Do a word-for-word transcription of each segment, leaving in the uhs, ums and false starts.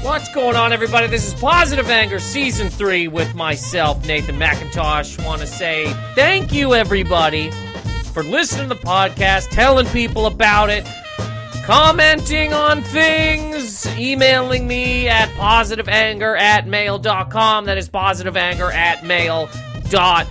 What's going on, everybody? This is Positive Anger Season three with myself, Nathan McIntosh. Want to say thank you, everybody, for listening to the podcast, telling people about it, commenting on things, emailing me at positiveanger at mail dot com. That is positiveanger at mail dot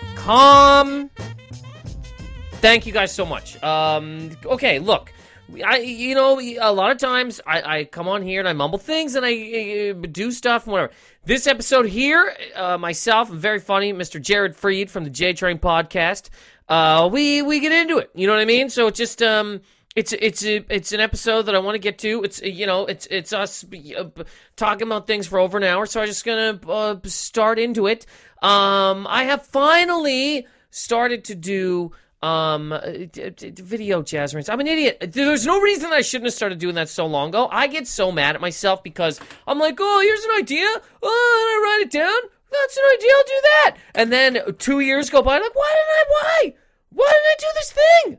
com. Thank you guys so much. Um, okay, look. I, you know, a lot of times I, I come on here and I mumble things and I uh, do stuff and whatever. This episode here, uh, myself, I'm very funny, Mister Jared Freed from the J-Train podcast. Uh, we we get into it. You know what I mean? So it's just um, it's it's a, it's an episode that I want to get to. It's you know, it's it's us uh, talking about things for over an hour. So I'm just gonna uh, start into it. Um, I have finally started to do. Um, d- d- video jazz rants. I'm an idiot. There's no reason I shouldn't have started doing that so long ago. I get so mad at myself because I'm like, oh, here's an idea. Oh, I write it down. That's an idea. I'll do that. And then two years go by. I'm like, why did I? Why? Why did I do this thing?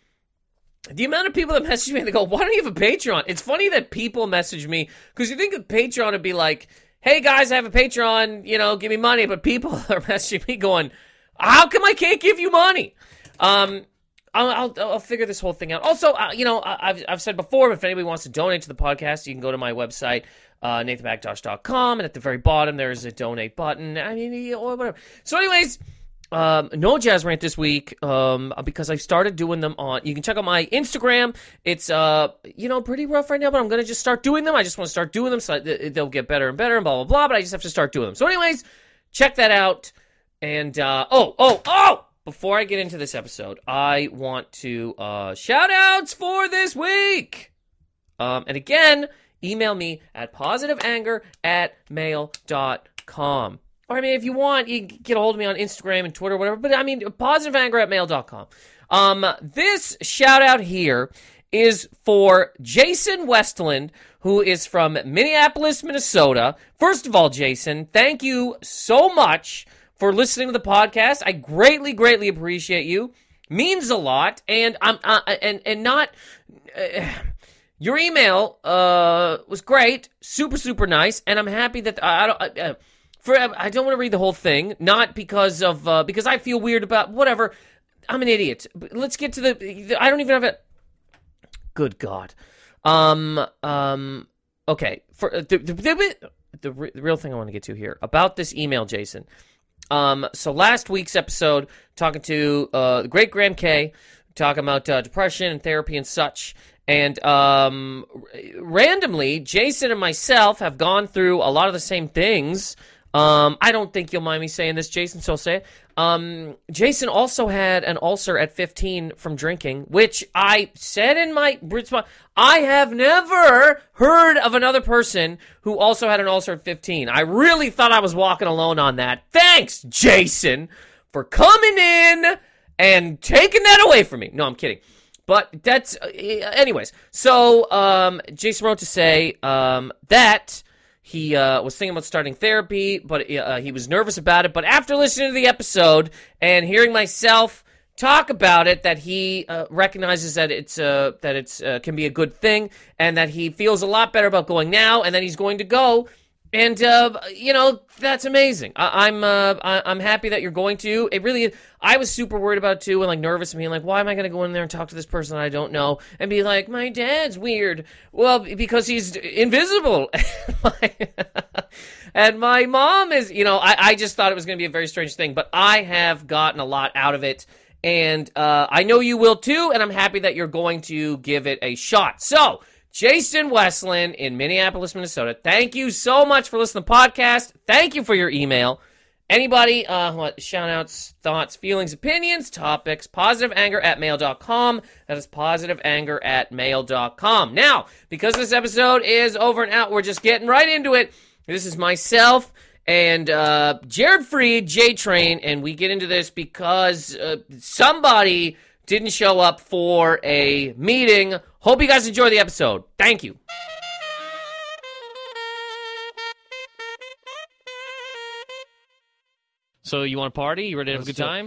The amount of people that message me and they go, why don't you have a Patreon? It's funny that people message me because you think a Patreon would be like, hey guys, I have a Patreon. You know, give me money. But people are messaging me going, how come I can't give you money? Um, I'll, I'll I'll figure this whole thing out. Also, uh, you know, I, I've I've said before, if anybody wants to donate to the podcast, you can go to my website, uh, nathan mactosh dot com, and at the very bottom there's a donate button. I mean, or whatever. So, anyways, um, no jazz rant this week, um, because I started doing them on. You can check out my Instagram. It's uh, you know, pretty rough right now, but I'm gonna just start doing them. I just want to start doing them so they'll get better and better and blah blah blah. But I just have to start doing them. So, anyways, check that out. And uh, oh oh oh. Before I get into this episode, I want to uh, shout-outs for this week. Um, and again, email me at positiveanger at mail dot com. Or, I mean, if you want, you can get a hold of me on Instagram and Twitter, whatever. But, I mean, positiveanger at mail dot com. Um, this shout-out here is for Jason Westland, who is from Minneapolis, Minnesota. First of all, Jason, thank you so much for listening to the podcast. I greatly, greatly appreciate you. Means a lot, and I'm uh, and and not. Uh, your email uh, was great, super, super nice, and I'm happy that I, I don't. Uh, for I don't want to read the whole thing, not because of uh, because I feel weird about whatever. I'm an idiot. Let's get to the. I don't even have a. Good God. Um. Um. Okay. For uh, the the, the the the real thing I want to get to here about this email, Jason. Um, so last week's episode, talking to uh, the great Graham K, talking about uh, depression and therapy and such, and um, randomly, Jason and myself have gone through a lot of the same things. Um, I don't think you'll mind me saying this, Jason, so I'll say it. Um, Jason also had an ulcer at fifteen from drinking, which I said in my response, I have never heard of another person who also had an ulcer at fifteen. I really thought I was walking alone on that. Thanks, Jason, for coming in and taking that away from me. No, I'm kidding. But that's, uh, anyways. So, um, Jason wrote to say, um, that He uh, was thinking about starting therapy, but uh, he was nervous about it. But after listening to the episode and hearing myself talk about it, that he uh, recognizes that it's uh, that it's uh, can be a good thing, and that he feels a lot better about going now, and that he's going to go. And uh, you know, that's amazing. I- I'm uh, I- I'm happy that you're going to. It really, I was super worried about it too, and like nervous and being like, why am I going to go in there and talk to this person I don't know and be like, my dad's weird? Well, because he's invisible. And my mom is, you know, I, I just thought it was going to be a very strange thing, but I have gotten a lot out of it, and uh, I know you will too, and I'm happy that you're going to give it a shot. So, Jason Westland in Minneapolis, Minnesota, thank you so much for listening to the podcast. Thank you for your email. Anybody, uh, what, shout-outs, thoughts, feelings, opinions, topics, positiveanger at mail dot com. That is positiveanger at mail dot com. Now, because this episode is over and out, we're just getting right into it. This is myself and uh, Jared Freed, J-Train, and we get into this because uh, somebody didn't show up for a meeting. Hope you guys enjoy the episode. Thank you. So you want to party? You ready to have a good time?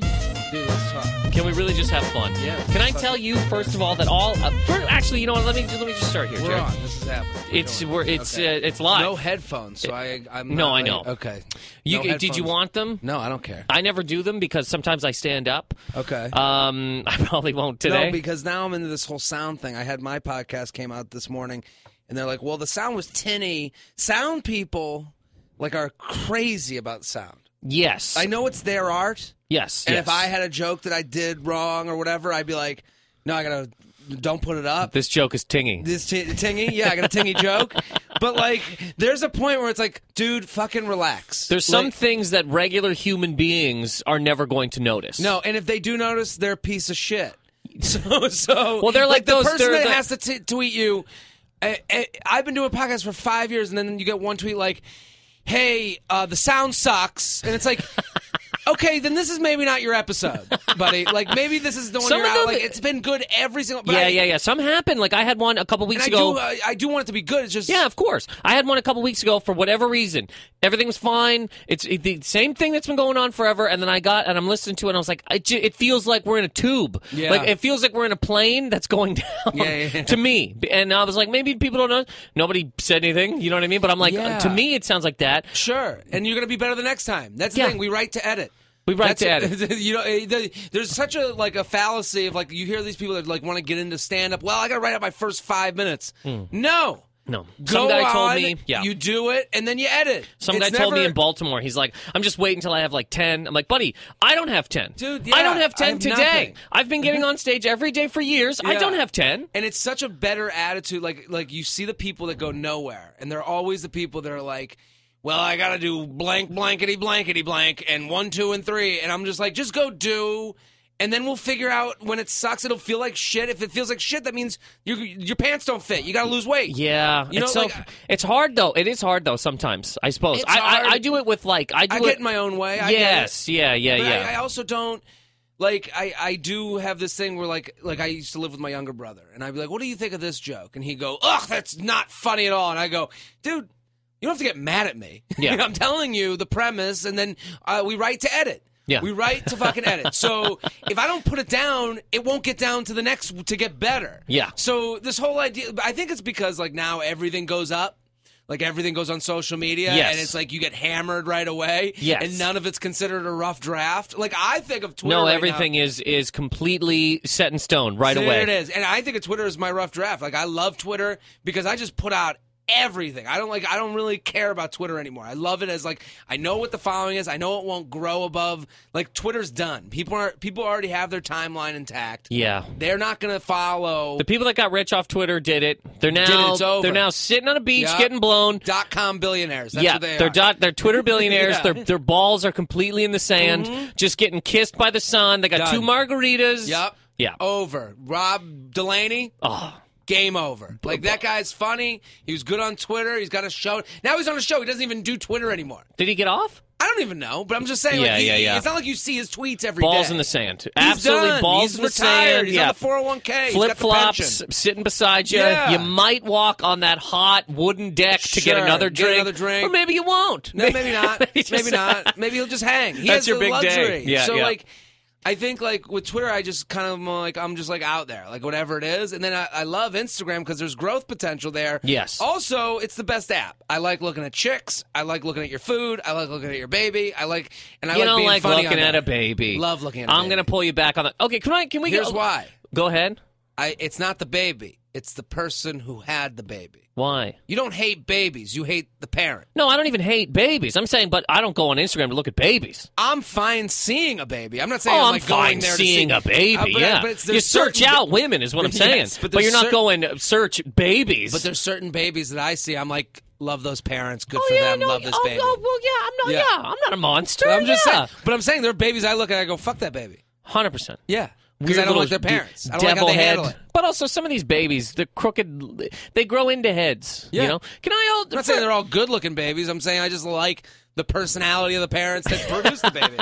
Dude, let's talk. Can we really just have fun? Yeah. Can I tell you first of all that all? Uh, first, actually, you know what? Let me let me just start here, We're Jared. on. This is happening. We're It's going. we're, it's Okay. uh, it's live. No headphones, so I I'm No, not I like- know. Okay. You No did you headphones. want them? No, I don't care. I never do them because sometimes I stand up. Okay. Um, I probably won't today. No, because now I'm into this whole sound thing. I had my podcast came out this morning, and they're like, "Well, the sound was tinny." Sound people like are crazy about sound. yes, I know it's their art, yes, and yes. if I had a joke that I did wrong or whatever, I'd be like, "No, I gotta don't put it up." this joke is tinging. This t- tingy, yeah, I got a tingy joke, but like, there's a point where it's like, dude, fucking relax. There's some Like, things that regular human beings are never going to notice. no, and if they do notice, they're a piece of shit. So, so Well, they're like the those- person they're that the- has to t- tweet you. I, I, I've been doing podcasts for five years, and then you get one tweet like, "Hey, uh, the sound sucks," and it's like. Okay, then this is maybe not your episode, buddy. Like maybe this is the one Some you're of out. them- Like it's been good every single. But Yeah, I, yeah, yeah. Some happen. Like I had one a couple weeks And I ago. do, I, I do want it to be good. It's just Yeah, of course. I had one a couple weeks ago for whatever reason. Everything was fine. It's it, the same thing that's been going on forever. And then I got and I'm listening to it. and I was like, it, ju- it feels like we're in a tube. Yeah. Like it feels like we're in a plane that's going down. Yeah, yeah, yeah. To me, and I was like, maybe people don't know. Nobody said anything. You know what I mean? But I'm like, Yeah. uh, to me, it sounds like that. Sure, and you're gonna be better the next time. That's the Yeah. thing. We write to edit. We write That's to it. edit. You know, eh, the- there's such a like a fallacy of like you hear these people that like want to get into stand up. Well, I gotta write out my first five minutes. No. No. Go Some guy told on, me, yeah. you do it, and then you edit. Some It's guy told me never- in Baltimore, he's like, I'm just waiting until I have like ten. I'm like, buddy, I don't have ten. Dude, I yeah, don't have I ten have today. nothing. I've been getting on stage every day for years. I Yeah. don't have ten. And it's such a better attitude. Like like you see the people that go nowhere, and they're always the people that are like, well, I got to do blank, blankety, blankety, blank, and one, two, and three. And I'm just like, just go do, and then we'll figure out when it sucks. It'll feel like shit. If it feels like shit, that means you, your pants don't fit. You got to lose weight. Yeah, You know, it's so like- it's hard though. It is hard though sometimes. I suppose It's I, hard. I I do it with like I do I it. get in my own way. I yes, get it. yeah, yeah, But yeah. I, I also don't. Like I, I do have this thing where like like I used to live with my younger brother, and I'd be like, "What do you think of this joke?" And he'd go, "Ugh, that's not funny at all." And I go, "Dude, you don't have to get mad at me. Yeah. I'm telling you the premise, and then uh, we write to edit. Yeah. We write to fucking edit. So if I don't put it down, it won't get down to the next to get better. Yeah. So this whole idea, I think it's because like now everything goes up. Like everything goes on social media, Yes. and it's like you get hammered right away, Yes. and none of it's considered a rough draft. Like I think of Twitter. no, right everything now, is is completely set in stone right there away. it is, and I think of Twitter as my rough draft. Like I love Twitter because I just put out everything. I don't like. I don't really care about Twitter anymore. I love it as like I know what the following is. I know it won't grow above. Like Twitter's done. People are people already have their timeline intact. Yeah. They're not going to follow The people that got rich off Twitter did it. They're it, now it's over. they're now sitting on a beach Yeah. getting blown. dot com billionaires. That's yeah, what they they're are. dot, they're Twitter billionaires. Yeah. Their their balls are completely in the sand, just getting kissed by the sun. They got Done. two margaritas. Yep. Yeah. Over. Rob Delaney. Oh. Game over. Like that guy's funny. He was good on Twitter. He's got a show. Now he's on a show. He doesn't even do Twitter anymore. Did he get off? I don't even know, but I'm just saying. Yeah, like, he, yeah, yeah. It's not like you see his tweets every day. Balls in the sand. He's Absolutely done. balls He's in the retired. sand. He's yeah. on the four oh one k. Flip He's got the pension. flops, sitting beside you. Yeah. You might walk on that hot wooden deck to get Sure, another get drink, another drink. or maybe you won't. No, maybe not. Maybe maybe just- not. Maybe he'll just hang. He That's has your the big day. luxury. Yeah, so yeah. like, I think like with Twitter, I just kind of am like I'm just like out there, like whatever it is, and then I, I love Instagram because there's growth potential there. Yes. Also, it's the best app. I like looking at chicks. I like looking at your food. I like looking at your baby. I like and I You like don't being like funny looking on at there. a baby. Love looking at a I'm baby. gonna pull you back on that. Okay, can I? Can we Here's go? why. Go ahead. I, it's not the baby. It's the person who had the baby. Why? You don't hate babies. You hate the parent. No, I don't even hate babies. I'm saying, but I don't go on Instagram to look at babies. I'm fine seeing a baby. I'm not saying Oh, I'm, I'm like fine going there seeing to a see, baby. Uh, but, yeah, but it's, you there's search certain- out women, is what I'm saying. Yes, but but you're there's not cer- going to search babies. But there's certain babies that I see. I'm like, love those parents. Good oh, for yeah, them. no, love this oh, baby. Oh, well, yeah, I'm not. Yeah. Yeah, I'm not a monster. But I'm just yeah. saying. But I'm saying there are babies I look at. I go, fuck that baby. Hundred percent. Yeah, because Weird I don't little like their d- parents. I don't like how devil they head. handle it. But also, some of these babies, they're crooked. They grow into heads. Yeah. You know? Can I? I'm not saying they're all good-looking babies. I'm saying I just like the personality of the parents that produced the baby.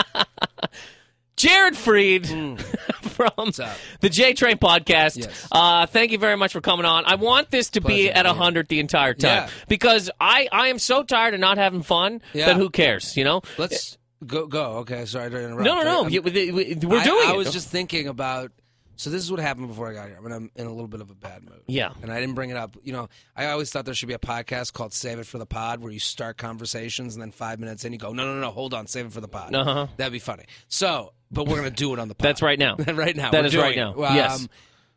Jared Freed from up? the J Train podcast. Yes. Uh, thank you very much for coming on. I want this to be Pleasure, at man. one hundred the entire time Yeah. because I, I am so tired of not having fun Yeah. that who cares, you know? Let's Go, go. Okay, sorry to interrupt. No, no, no. I'm- You- we- we- We're I, doing I it. was just thinking about. So this is what happened before I got here. I mean, I'm in a little bit of a bad mood. Yeah. And I didn't bring it up. You know, I always thought there should be a podcast called Save It for the Pod where you start conversations and then five minutes in you go, no, no, no, hold on, save it for the pod. Uh-huh. That'd be funny. So, but we're going to do it on the pod. That's right now. right now. That we're is doing right now. it. Um, Yes.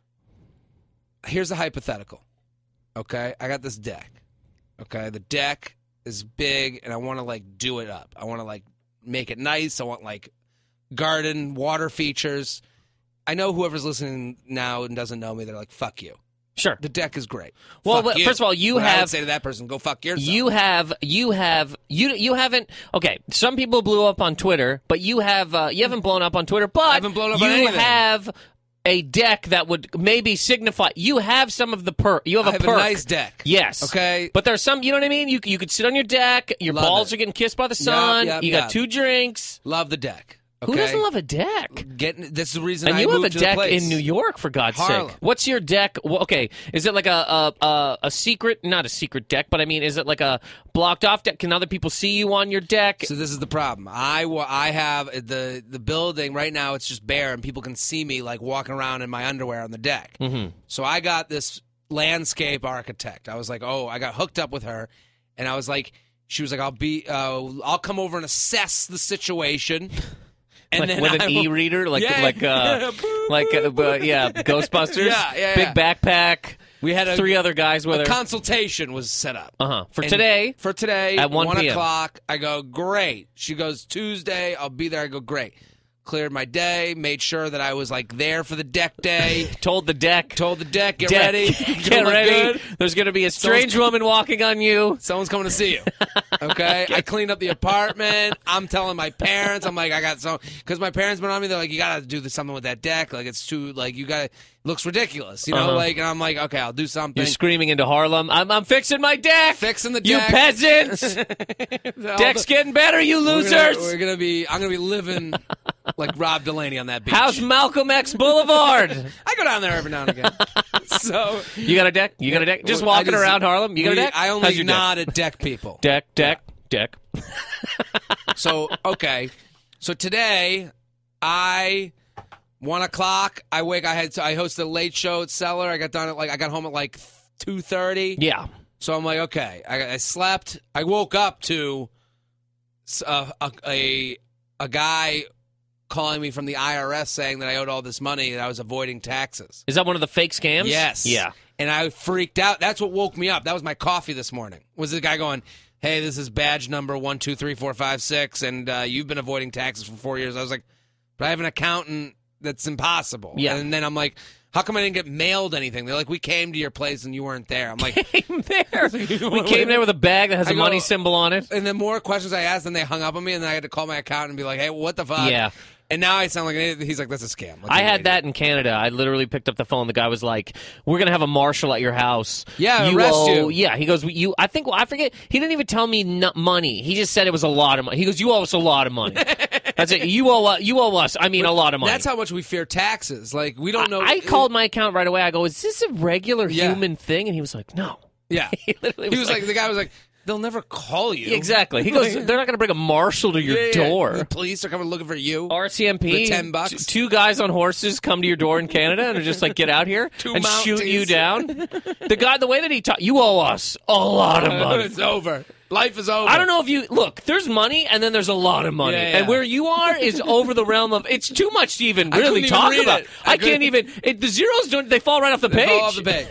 Here's a hypothetical. Okay? I got this deck. Okay? The deck is big and I want to, like, do it up. I want to, like, make it nice. I want, like, garden, water features. I know whoever's listening now and doesn't know me, they're like, fuck you. Sure. The deck is great. Well, Fuck but you. first of all, you When I would have- say to that person, go fuck yourself. You have, you have, you you haven't. Okay, some people blew up on Twitter, but you have, uh, you haven't blown up on Twitter. But I haven't blown up you on anything. have a deck that would maybe signify you have some of the perk. You have I a have perk. a nice deck. Yes. Okay. But there's some. You know what I mean? You you could sit on your deck. Your Love balls it. are getting kissed by the sun. yep, you yep. got two drinks. Love the deck. Okay? Who doesn't love a deck? Getting, this is the reason And I you have moved a to the deck place. in New York, for God's Harlem. sake. What's your deck? Well, okay, is it like a, a a a secret? Not a secret deck, but I mean, is it like a blocked off deck? Can other people see you on your deck? So this is the problem. I, wa- I have the the building right now. It's just bare, and people can see me like walking around in my underwear on the deck. Mm-hmm. So I got this landscape architect. I was like, oh, I got hooked up with her, and I was like, she was like, I'll be, uh, I'll come over and assess the situation. And like then with I an will- e-reader, like Yeah, like uh, yeah. like uh, uh, yeah, Ghostbusters. Yeah, yeah, Big yeah. backpack. We had a, three other guys with a her. consultation was set up. Uh huh. For And today. For today, at one p m o'clock. I go, great. She goes, Tuesday, I'll be there. I go, great. Cleared my day, made sure that I was like there for the deck day. Told the deck. Told the deck, get Deck, ready. Get Gonna look ready. good. There's going to be a strange woman walking on you. Someone's coming to see you. Okay? I cleaned up the apartment. I'm telling my parents, I'm like, I got some, because my parents been on me. They're like, you got to do this, something with that deck. Like, it's too, like, you got to, looks ridiculous. You know? Uh-huh. Like, and I'm like, okay, I'll do something. You're screaming into Harlem. I'm, I'm fixing my deck. Fixing the You deck. peasants. All Deck's the- getting better, you We're losers. gonna, we're gonna be. I'm gonna be living like Rob Delaney on that beach. How's Malcolm X Boulevard? I go down there every now and again. So You got a deck? You got a deck? Just I walking just- around Harlem? You got a we- deck? I How's only your deck? nod at deck people. Deck, deck, deck. So okay, so today I one o'clock. I wake. I had. I hosted a late show at Cellar. I got done at like. I got home at like two thirty. Yeah. So I'm like, okay. I, I slept. I woke up to a, a a a guy calling me from the I R S saying that I owed all this money and I was avoiding taxes. Is that one of the fake scams? Yes. Yeah. And I freaked out. That's what woke me up. That was my coffee this morning. Was the guy going, hey, this is badge number one, two, three, four, five, six, and uh, you've been avoiding taxes for four years. I was like, but I have an accountant. That's impossible. Yeah. And then I'm like, how come I didn't get mailed anything? They're like, we came to your place and you weren't there. I'm like, Came there. We came there with a bag that has I a money go- symbol on it. and then more questions I asked, and they hung up on me, and then I had to call my accountant and be like, hey, what the fuck? Yeah. And now I sound like an idiot. He's like, that's a scam. Let's I do had it. that in Canada. I literally picked up the phone. The guy was like, "We're gonna have a marshal at your house. Yeah, you arrest owe, you." Yeah, he goes, "You." I think I forget. He didn't even tell me no, money. He just said it was a lot of money. He goes, "You owe us a lot of money." That's it. You owe. Uh, you owe us. I mean, a lot of money. That's how much we fear taxes. Like, we don't know. I, I called my account right away. I go, "Is this a regular Yeah. human thing?" And he was like, "No." Yeah. He literally He was like, the guy was like, they'll never call you. "Exactly." He goes, "They're not going to bring a marshal to your Yeah, yeah. door." The police are coming looking for you. R C M P, For ten bucks. t- two guys on horses come to your door in Canada and are just like, get out here Two and shoot Mounties. you down. The guy, the way that he talked, you owe us a lot of money. It's over. Life is over. I don't know if you look. There's money, and then there's a lot of money, Yeah, yeah. and where you are is over the realm of. It's too much to even I really couldn't even talk read about. it. I I, can't couldn't- even. It, the zeros don't. They fall right off the They page. fall off the page.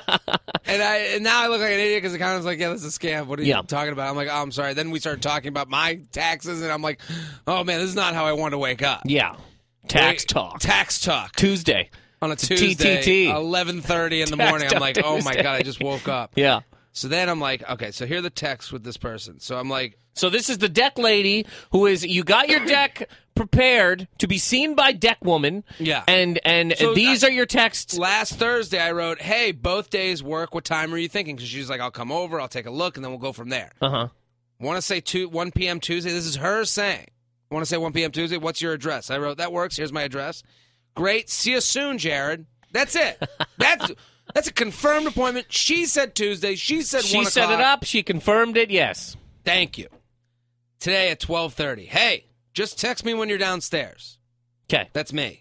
and I and now I look like an idiot because the accountant's like, yeah, this is a scam. What are you Yeah. talking about? I'm like, oh, I'm sorry. Then we started talking about my taxes, and I'm like, oh man, this is not how I want to wake up. Yeah, tax Wait, talk Tax talk Tuesday. on a T Tuesday, T T. eleven thirty in the Tax morning. I'm talk like, oh my Tuesday. god, I just woke up. Yeah. So then I'm like, okay, so here are the texts with this person. So I'm like, So this is the deck lady who is. You got your deck prepared to be seen by deck woman. Yeah. And and So these I- are your texts. last Thursday I wrote, hey, both days work. What time are you thinking? Because she's like, I'll come over, I'll take a look, and then we'll go from there. Uh huh. Want to say two, one p.m. Tuesday? This is her saying. Want to say one p.m. Tuesday? What's your address? I wrote, that works. Here's my address. Great. See you soon, Jared. That's it. That's that's a confirmed appointment. She said Tuesday. She said She one set it o'clock. up. She confirmed it. Yes. Thank you. Today at twelve thirty. Hey, Just text me when you're downstairs. Okay. That's me.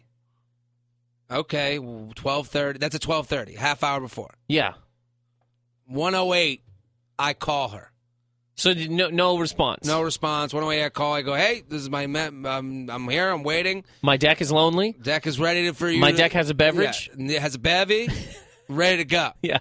Okay, twelve thirty. That's at twelve thirty, half hour before. Yeah. one oh eight, I call her. So no, no response. No response. one oh eight, I call. I go, hey, this is my. Me- um, I'm here. I'm waiting. My deck is lonely. Deck is ready to, for you. My to, deck has a beverage. Yeah, it has a bevy, ready to go. Yeah.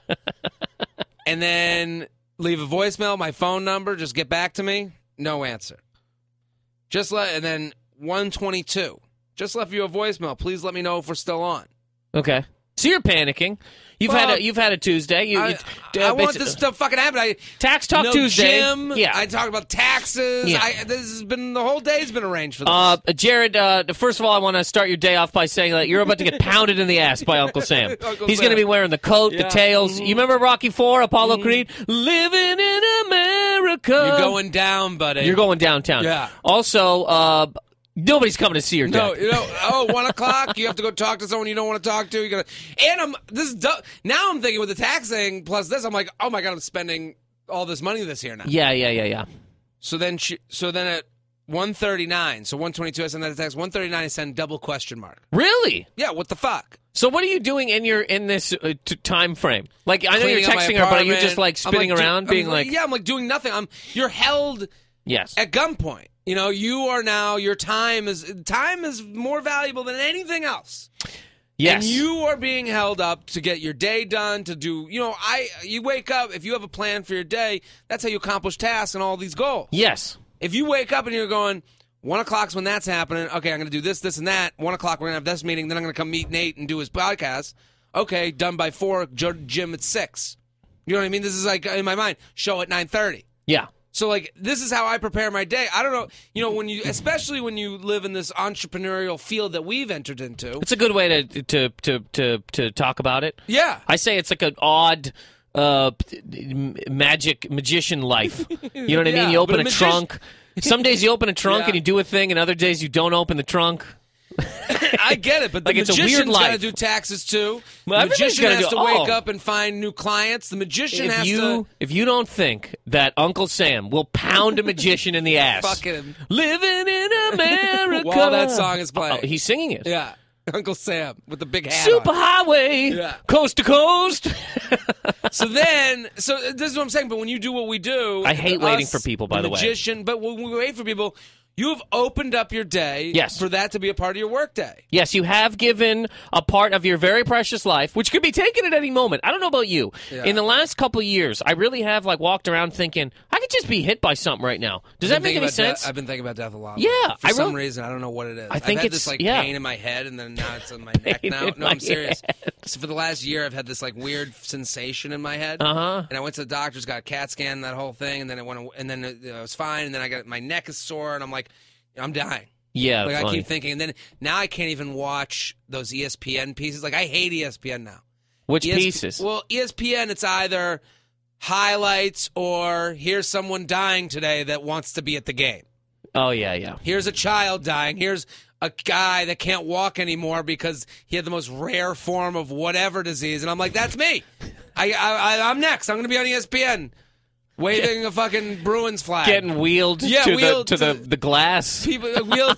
And then leave a voicemail. My phone number. Just get back to me. No answer. Just let. And then one twenty-two. Just left you a voicemail. Please let me know if we're still on. Okay. So you're panicking. You've well, had a you've had a Tuesday. You, I, you, uh, I want this stuff fucking happen. I, Tax Talk no Tuesday. Gym. Yeah. I talk about taxes. Yeah. I, this has been the whole day's been arranged for this. Uh, Jared, uh, first of all, I want to start your day off by saying that you're about to get pounded in the ass by Uncle Sam. Uncle He's Sam. going to be wearing the coat, Yeah. the tails. Mm-hmm. You remember Rocky Four, Apollo Mm-hmm. Creed? Living in America. You're going down, buddy. You're going downtown. Yeah. Also, uh, nobody's coming to see your No, deck. you know, oh, one o'clock. You have to go talk to someone you don't want to talk to. You gotta, and I'm this is du- now. I'm thinking with the tax thing plus this, I'm like, oh my god, I'm spending all this money this year now. Yeah, yeah, yeah, yeah. So then, she, so then at one thirty-nine, so one twenty-two, I send that text. one thirty-nine, I send double question mark. Really? Yeah, what the fuck? So what are you doing in your in this uh, t- time frame? Like I know Cleaning you're up my texting her, but are you apartment. just like I'm spinning like, do- around, I'm being like, yeah, I'm like doing nothing. I'm you're held yes, at gunpoint. You know, you are now. Your time is time is more valuable than anything else. yes, And you are being held up to get your day done, to do, you know, I you wake up, if you have a plan for your day, that's how you accomplish tasks and all these goals. yes, If you wake up and you're going, one o'clock's when that's happening, okay, I'm going to do this, this, and that. One o'clock, we're going to have this meeting, then I'm going to come meet Nate and do his podcast. Okay, done by four, gym at six. You know what I mean? This is like, in my mind, show at nine thirty. yeah. So, like, this is how I prepare my day. I don't know, you know, when you, especially when you live in this entrepreneurial field that we've entered into. It's a good way to to to to, to talk about it. Yeah. I say it's like an odd uh, m- magic magician life. You know what I Yeah, mean? You open but a, a magi- trunk. Some days you open a trunk Yeah. and you do a thing, and other days you don't open the trunk. I get it, but the Like, it's a weird magician's got to life. do taxes too. Well, the everybody's magician gotta has do- to wake oh. up and find new clients. The magician If has you to if you don't think that Uncle Sam will pound a magician in the ass, fuck him living in America while that song is playing. Oh, he's singing it. Yeah, Uncle Sam with the big hat. Super on. highway, Yeah. coast to coast. So then, so this is what I'm saying. But when you do what we do, I hate us, waiting for people, by the way. magician. But when we wait for people, you have opened up your day. Yes. for that to be a part of your work day. Yes, you have given a part of your very precious life, which could be taken at any moment. I don't know about you. Yeah. In the last couple of years, I really have like walked around thinking I could just be hit by something right now. Does that I've been make thinking any about sense? death- I've been thinking about death a lot. Yeah, for I some really- reason I don't know what it is. I think I've had it's- this like yeah. pain in my head, and then now it's on my neck Pain now. in No, my I'm serious. head. So for the last year, I've had this like weird sensation in my head. Uh huh. And I went to the doctor's, got a CAT scan, that whole thing, and then it went, and then it, it was fine, and then I got my neck is sore, and I'm like, I'm dying. Yeah, Like I funny. keep thinking, and then now I can't even watch those E S P N pieces. Like I hate E S P N now. Which E S P pieces? Well, E S P N, it's either highlights or here's someone dying today that wants to be at the game. Oh yeah, yeah. Here's a child dying. Here's a guy that can't walk anymore because he had the most rare form of whatever disease. And I'm like, that's me. I, I, I'm next. I'm going to be on E S P N waving a fucking Bruins flag. Getting wheeled Yeah, to wheeled the to, to- the, the glass. People uh, wheeled.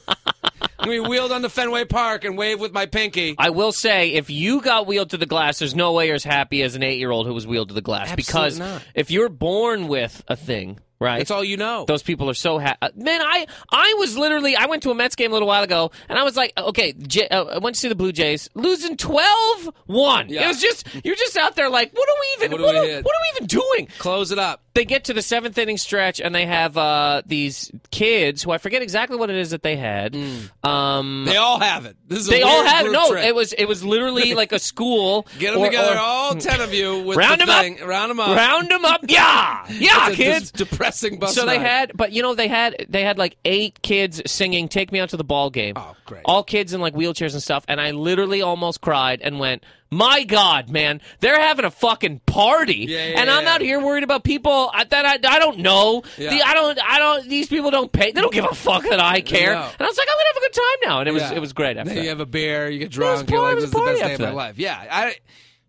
We wheeled onto Fenway Park and waved with my pinky. I will say, if you got wheeled to the glass, there's no way you're as happy as an eight-year-old who was wheeled to the glass. Absolutely because not. if you're born with a thing, right? That's all you know. Those people are so happy. Man, I I was literally, I went to a Mets game a little while ago, and I was like, okay, J- uh, I went to see the Blue Jays, losing twelve one. Yeah. It was just, you're just out there like, what are we even, What do what, we are, hit? what are we even doing? Close it up. They get to the seventh inning stretch, and they have uh, these kids who I forget exactly what it is that they had. Um, They all have it. This is a they all weird had group no. trip. It was it was literally like a school. Get them or- together, or- all ten of you, with Round the 'em up. thing. Round them up. Round them up, yeah, yeah, It's a kids. dis- depressing bus So they ride. had, but you know, they had they had like eight kids singing "Take Me Out to the Ball Game." Oh, great. All kids in like wheelchairs and stuff, and I literally almost cried and went, "My God, man, they're having a fucking party," Yeah, yeah, and I'm yeah. out here worried about people I- that I, I don't know. Yeah. The, I don't, I don't. These people don't pay. They don't give a fuck that I care. No. And I was like, I'm gonna have a good time now, and it was Yeah. it was great after Then that. you have a beer, you get was drunk, a you're party, like, it this was is a the best party day of my after that. life. Yeah, I,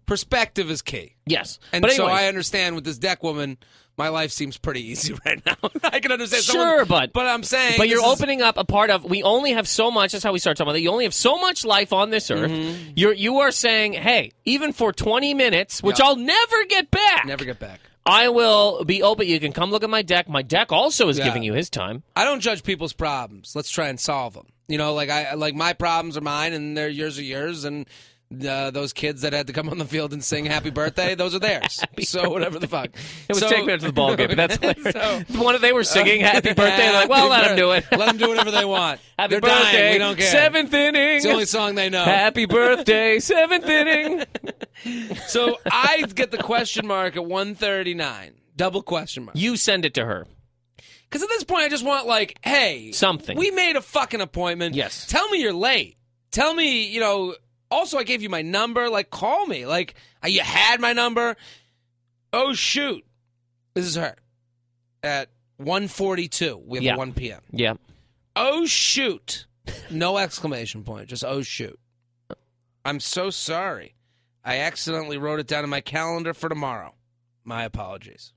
perspective is key. Yes. And but so anyways, I understand with this deck woman, my life seems pretty easy right now. I can understand. Sure, someone, but but I'm saying, but you're this is- opening up a part of. We only have so much. That's how we start talking about it. You only have so much life on this earth. Mm-hmm. You're you are saying, hey, even for twenty minutes, which Yeah. I'll never get back. never get back. I will be open. You can come look at my deck. My deck also is Yeah. giving you his time. I don't judge people's problems. Let's try and solve them. You know, like I like my problems are mine, and they're yours are yours, and uh, those kids that had to come on the field and sing "Happy Birthday," those are theirs. so whatever the fuck. It was so, take me to the ball game, but that's hilarious. So- One of they were singing "Happy Birthday." They're like, well, let them do it. Let them do whatever they want. Happy They're birthday, dying. We don't care. seventh inning. It's the only song they know. Happy birthday, seventh inning. So I get the question mark at one thirty-nine. Double question mark. You send it to her. Because at this point, I just want, like, hey. Something. We made a fucking appointment. Yes. Tell me you're late. Tell me, you know, also I gave you my number. Like, call me. Like, uh, you had my number. Oh, shoot. This is her. At one forty-two. We have Yeah. a one p.m. Yeah. Oh, shoot. No exclamation point. Just, oh, shoot. I'm so sorry. I accidentally wrote it down in my calendar for tomorrow. My apologies.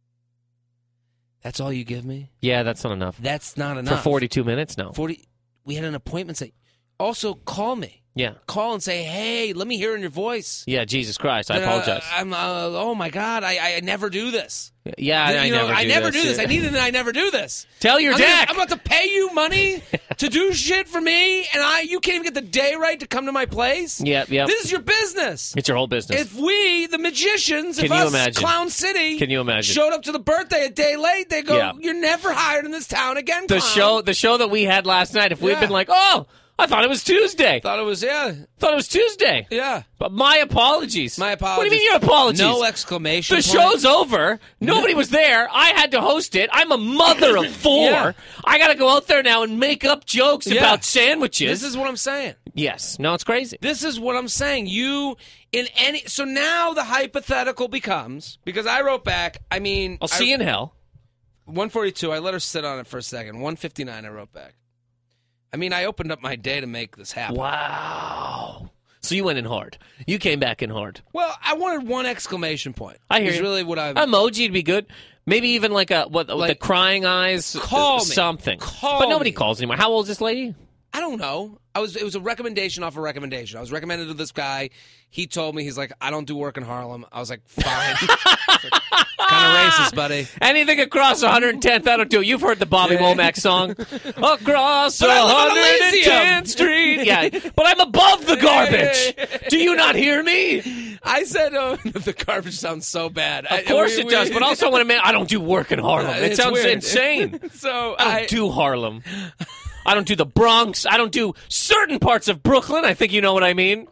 That's all you give me? Yeah, that's not enough. That's not For enough. forty-two minutes, no. forty We had an appointment. Say, also, call me. Yeah. Call and say, hey, let me hear in your voice. Yeah, Jesus Christ, I Uh, apologize. I'm, uh, oh, my God, I, I never do this. yeah, I, I you know, never do I never this. do this. I need it and I never do this. Tell your I'm, gonna- deck. I'm about to pay you money to do shit for me, and I you can't even get the day right to come to my place? Yep, yep. This is your business. It's your whole business. If we, the magicians, Can if you us, imagine? Clown City, Can you imagine? showed up to the birthday a day late, they go, Yeah. you're never hired in this town again, the clown. show the show that we had last night, if we'd Yeah. been like, oh, I thought it was Tuesday. Thought it was, yeah, thought it was Tuesday. yeah. But my apologies. My apologies. What do you mean your apologies? No exclamation The point. show's over. Nobody was there. I had to host it. I'm a mother of four. Yeah. I got to go out there now and make up jokes Yeah. about sandwiches. This is what I'm saying. yes. No, it's crazy. This is what I'm saying. You in any so now the hypothetical becomes because I wrote back. I mean, I'll see you in hell. one forty-two. I let her sit on it for a second. one fifty-nine. I wrote back. I mean, I opened up my day to make this happen. Wow. So you went in hard. You came back in hard. Well, I wanted one exclamation point. I hear Is you. really what I Emoji'd be good. Maybe even like a what Like, the crying eyes. call me. something. Call but nobody me. calls anymore. How old is this lady? I don't know. I was it was a recommendation off a recommendation. I was recommended to this guy. He told me he's like, I don't do work in Harlem. I was like, fine. Kind of racist, buddy. Anything across one hundred tenth, I don't do. You've heard the Bobby Womack song. Across But I live on one hundred tenth Elysium. Street. Yeah, but I'm above the garbage. Do you not hear me? I said uh, the garbage sounds so bad. Of course it does, but also when I mean I don't do work in Harlem. It It's sounds weird. insane. So I don't I, do Harlem. I don't do the Bronx. I don't do certain parts of Brooklyn. I think you know what I mean.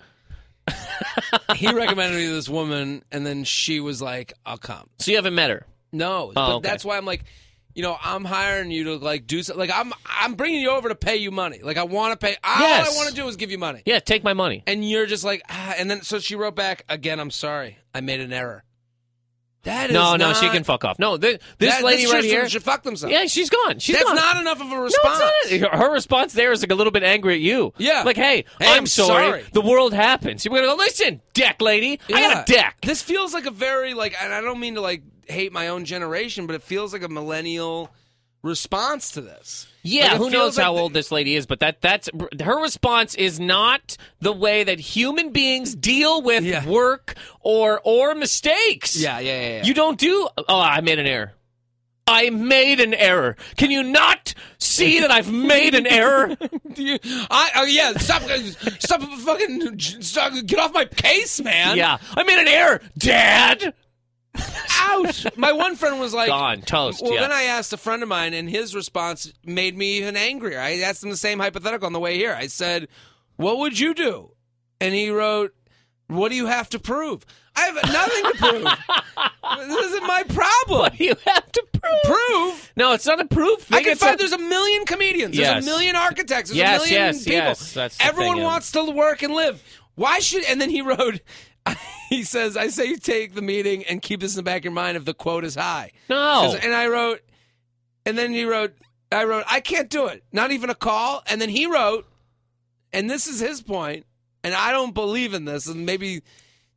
he recommended me to this woman, and then she was like, "I'll come." So you haven't met her. No, but okay. that's why I'm like, you know, I'm hiring you to like do something. Like I'm, I'm bringing you over to pay you money. Like I want to pay. All Yes. I want to do is give you money. Yeah, take my money. And you're just like, ah, and then so she wrote back again. I'm sorry, I made an error. That is No, no, not, she can fuck off. No, th- this that, lady this right should, here. should fuck themselves. Yeah, she's gone. She's That's gone. not enough of a No, response. it's not. Her response there is like a little bit angry at you. Yeah. Like, hey, Hey, I'm, I'm sorry. sorry. The world happens. You're going to go, listen, deck lady. I Yeah. got a deck. This feels like a very like, and I don't mean to like hate my own generation, but it feels like a millennial response to this. Yeah, Like, it who feels knows like how the- old this lady is, but that that's her response is not the way that human beings deal with Yeah. work or or mistakes. Yeah, yeah, yeah. yeah. You don't do, oh, I made an error. I made an error. Can you not see that I've made an error? Do you, I, oh yeah, stop, stop, fucking, stop, get off my case, man. Yeah, I made an error, Dad. Ouch. My one friend was like, Gone, toast, Well, yeah. then I asked a friend of mine, and his response made me even angrier. I asked him the same hypothetical on the way here. I said, what would you do? And he wrote, what do you have to prove? I have nothing to prove. This isn't my problem. What do you have to prove? Prove? No, it's not a proof thing. I can It's find a- there's a million comedians. Yes. There's a million architects. There's Yes, a million yes, people. yes. That's the Everyone thing, yeah. wants to work and live. Why should? And then he wrote, he says, I say you take the meeting and keep this in the back of your mind if the quote is high. No. 'Cause- And I wrote, and then he wrote, I wrote, I can't do it. Not even a call. And then he wrote, and this is his point, and I don't believe in this, and maybe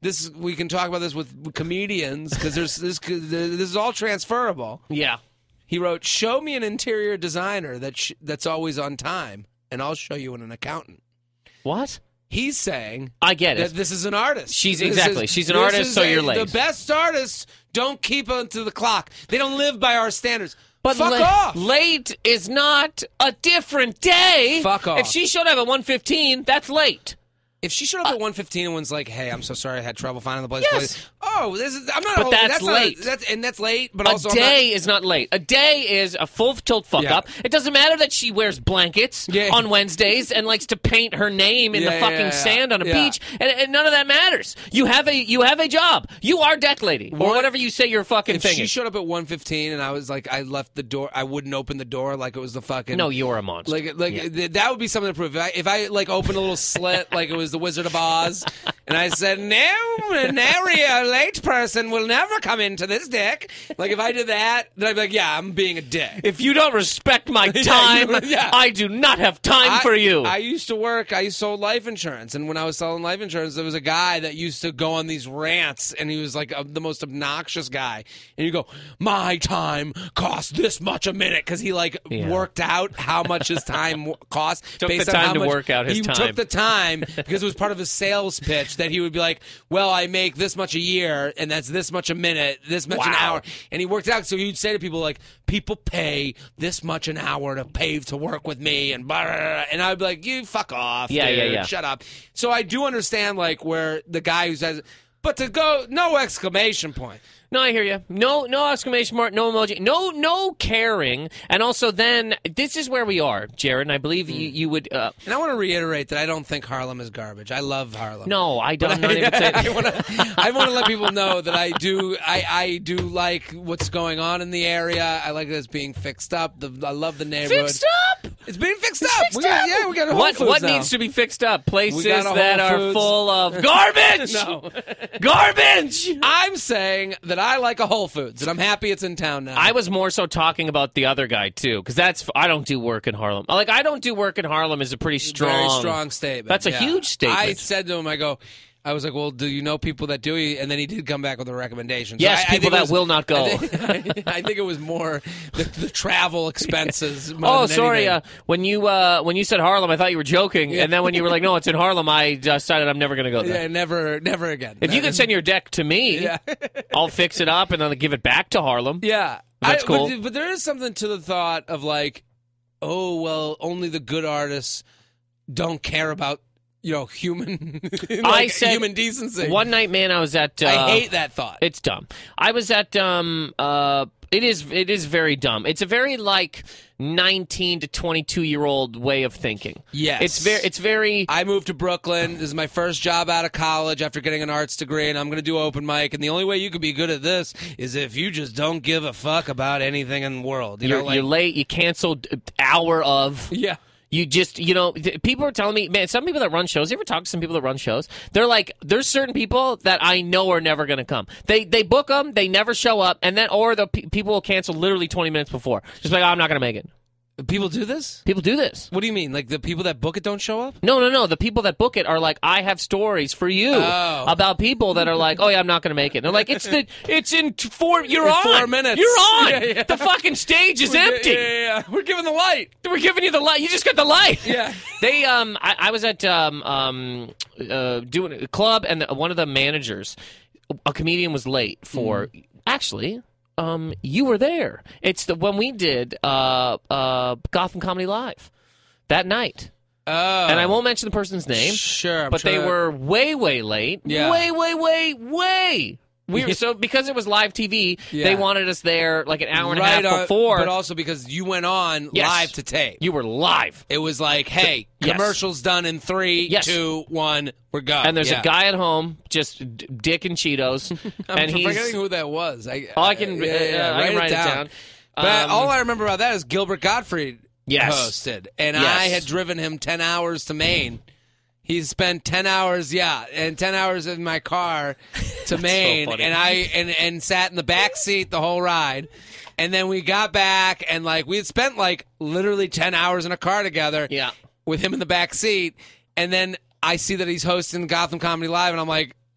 this we can talk about this with comedians because there's this this is all transferable. Yeah. He wrote, "Show me an interior designer that sh- that's always on time, and I'll show you an accountant." What? He's saying I get it. that this is an artist. She's This exactly. is- She's an this artist, is so a- you're late. The best artists don't keep onto the clock. They don't live by our standards. But Fuck la- off. late is not a different day. Fuck off. If she showed up at one fifteen, that's late. If she showed up at one fifteen and was like, "Hey, I'm so sorry, I had trouble finding the place." Yes. place. Oh, this is. I'm not. But a, that's that's not- late. that's and that's late. But A also, I'm day is not late. A day is a full tilt fuck Yeah. up. It doesn't matter that she wears blankets Yeah. on Wednesdays and likes to paint her name in Yeah, the yeah, fucking yeah, yeah. sand on a Yeah. beach, and, and none of that matters. You have a you have a job. You are deck lady or What- whatever you say your fucking If thing she is. showed up at one fifteen and I was like, I left the door, I wouldn't open the door like it was the fucking. No, you're a monster. Like, like Yeah. th- that would be something to prove. If I, if I like opened a little slit like it was the Wizard of Oz, and I said, "No, nary a late person will never come into this deck." Like if I did that, then I'd be like, "Yeah, I'm being a dick." If you don't respect my time, yeah. I do not have time I- for you. I used to work. I sold life insurance, and when I was selling life insurance, there was a guy that used to go on these rants, and he was like a, the most obnoxious guy. And you go, "My time costs this much a minute," because he like Yeah. worked out how much his time w- cost. Took based the on time how to much work out his he time. took the time because it was part of his sales pitch that he would be like, "Well, I make this much a year, and that's this much a minute, this much an Wow. hour," and he worked out. So he would say to people like, "People pay this much an hour to pay to work with me," and blah, blah, blah. And I'd be like, "You fuck off, Yeah, dude. yeah, yeah. Shut up." So I do understand like where the guy who says, but to go no exclamation point. No, I hear you. No, no exclamation mark, no emoji, no, no caring, and also then this is where we are, Jared. And I believe you, you would. Uh, And I want to reiterate that I don't think Harlem is garbage. I love Harlem. no, I But don't. not even say. I want to. I want to let people know that I do. I, I do like what's going on in the area. I like that it's being fixed up. The, I love the neighborhood. Fixed up. It's being fixed up. Fixed we got, up. Yeah, we got a Whole What Foods what now. needs to be fixed up? Places We got a Whole that are Foods. full of garbage. No. Garbage. I'm saying that I like a Whole Foods, and I'm happy it's in town now. I was more so talking about the other guy too, because that's I don't do work in Harlem. Like I don't do work in Harlem is a pretty strong, Very strong statement. That's a yeah. huge statement. I said to him, I go, I was like, well, do you know people that do? And then he did come back with a recommendation. So Yes, I, I people think it that was- will not go. I think, I think it was more the, the travel expenses. more Oh, than sorry. Uh, anything. when you uh, when you said Harlem, I thought you were joking, and then when you were like, "No, it's in Harlem," I decided I'm never going to go there. Yeah, never, never again. If you can send your deck to me, Yeah. I'll fix it up and then give it back to Harlem. Yeah. That's I- cool. But, but there is something to the thought of like, oh, well, only the good artists don't care about, you know, human, like, I said human decency. One night, man, I was at. Uh, I hate that thought. It's dumb. I was at. Um. Uh. It is. It is very dumb. It's a very like nineteen to twenty-two year old way of thinking. Yes. It's very. It's very. I moved to Brooklyn. This is my first job out of college after getting an arts degree, and I'm going to do open mic. And the only way you could be good at this is if you just don't give a fuck about anything in the world. You You're, know, like, you're late. You canceled hour of. yeah. You just, you know, th- people are telling me, man, some people that run shows, you ever talk to some people that run shows? They're like, there's certain people that I know are never going to come. They they book them, they never show up, and then, or the pe- people will cancel literally twenty minutes before. Just like, oh, I'm not going to make it. People do this? People do this. What do you mean? Like the people that book it don't show up? No, no, no. The people that book it are like, I have stories for you Oh. about people that are like, oh yeah, I'm not going to make it. And they're like, it's the, it's in t- four, you're In on. four minutes. You're on. Yeah, yeah. The fucking stage is Yeah, empty. Yeah, yeah, yeah. We're giving the light. We're giving you the light. You just got the light. Yeah. They um I, I was at um um uh doing a club and one of the managers, a comedian was late for Mm. actually um you were there. It's the when we did uh uh Gotham Comedy Live that night. Oh. And I won't mention the person's name, Sure. I'm but they trying to- were way way late. Yeah. Way way way way. We were, so because it was live T V, Yeah. they wanted us there like an hour and right a half on- before. But also because you went on Yes. live to tape. You were live. It was like, hey, Yes. commercial's done in three, Yes. two, one, we're gone. And there's Yeah. a guy at home, just d- dick and Cheetos, I'm and he's. forgetting who that was. I, Oh, I can, yeah, yeah, uh, I can write, write it it down. down. But Um, all I remember about that is Gilbert Gottfried Yes. hosted, and Yes. I had driven him ten hours to Maine. He spent ten hours, yeah, and ten hours in my car to Maine, funny. and I and, and sat in the back seat the whole ride. And then we got back, and like we had spent like literally ten hours in a car together, Yeah. with him in the back seat. And then I see that he's hosting Gotham Comedy Live, and I'm like,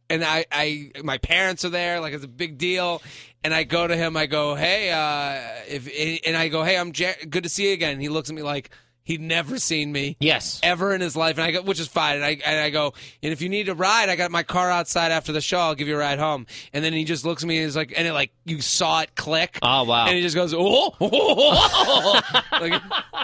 and I, I, my parents are there, like it's a big deal. And I go to him, I go, hey, uh, if, and I go, hey, I'm Jer- good to see you again. And he looks at me like he'd never seen me, yes, ever in his life. And I go, which is fine. And I, and I go, and if you need a ride, I got my car outside after the show. I'll give you a ride home. And then he just looks at me and he's like, and it like you saw it click. Oh wow! And he just goes, oh, oh, oh, oh. Like,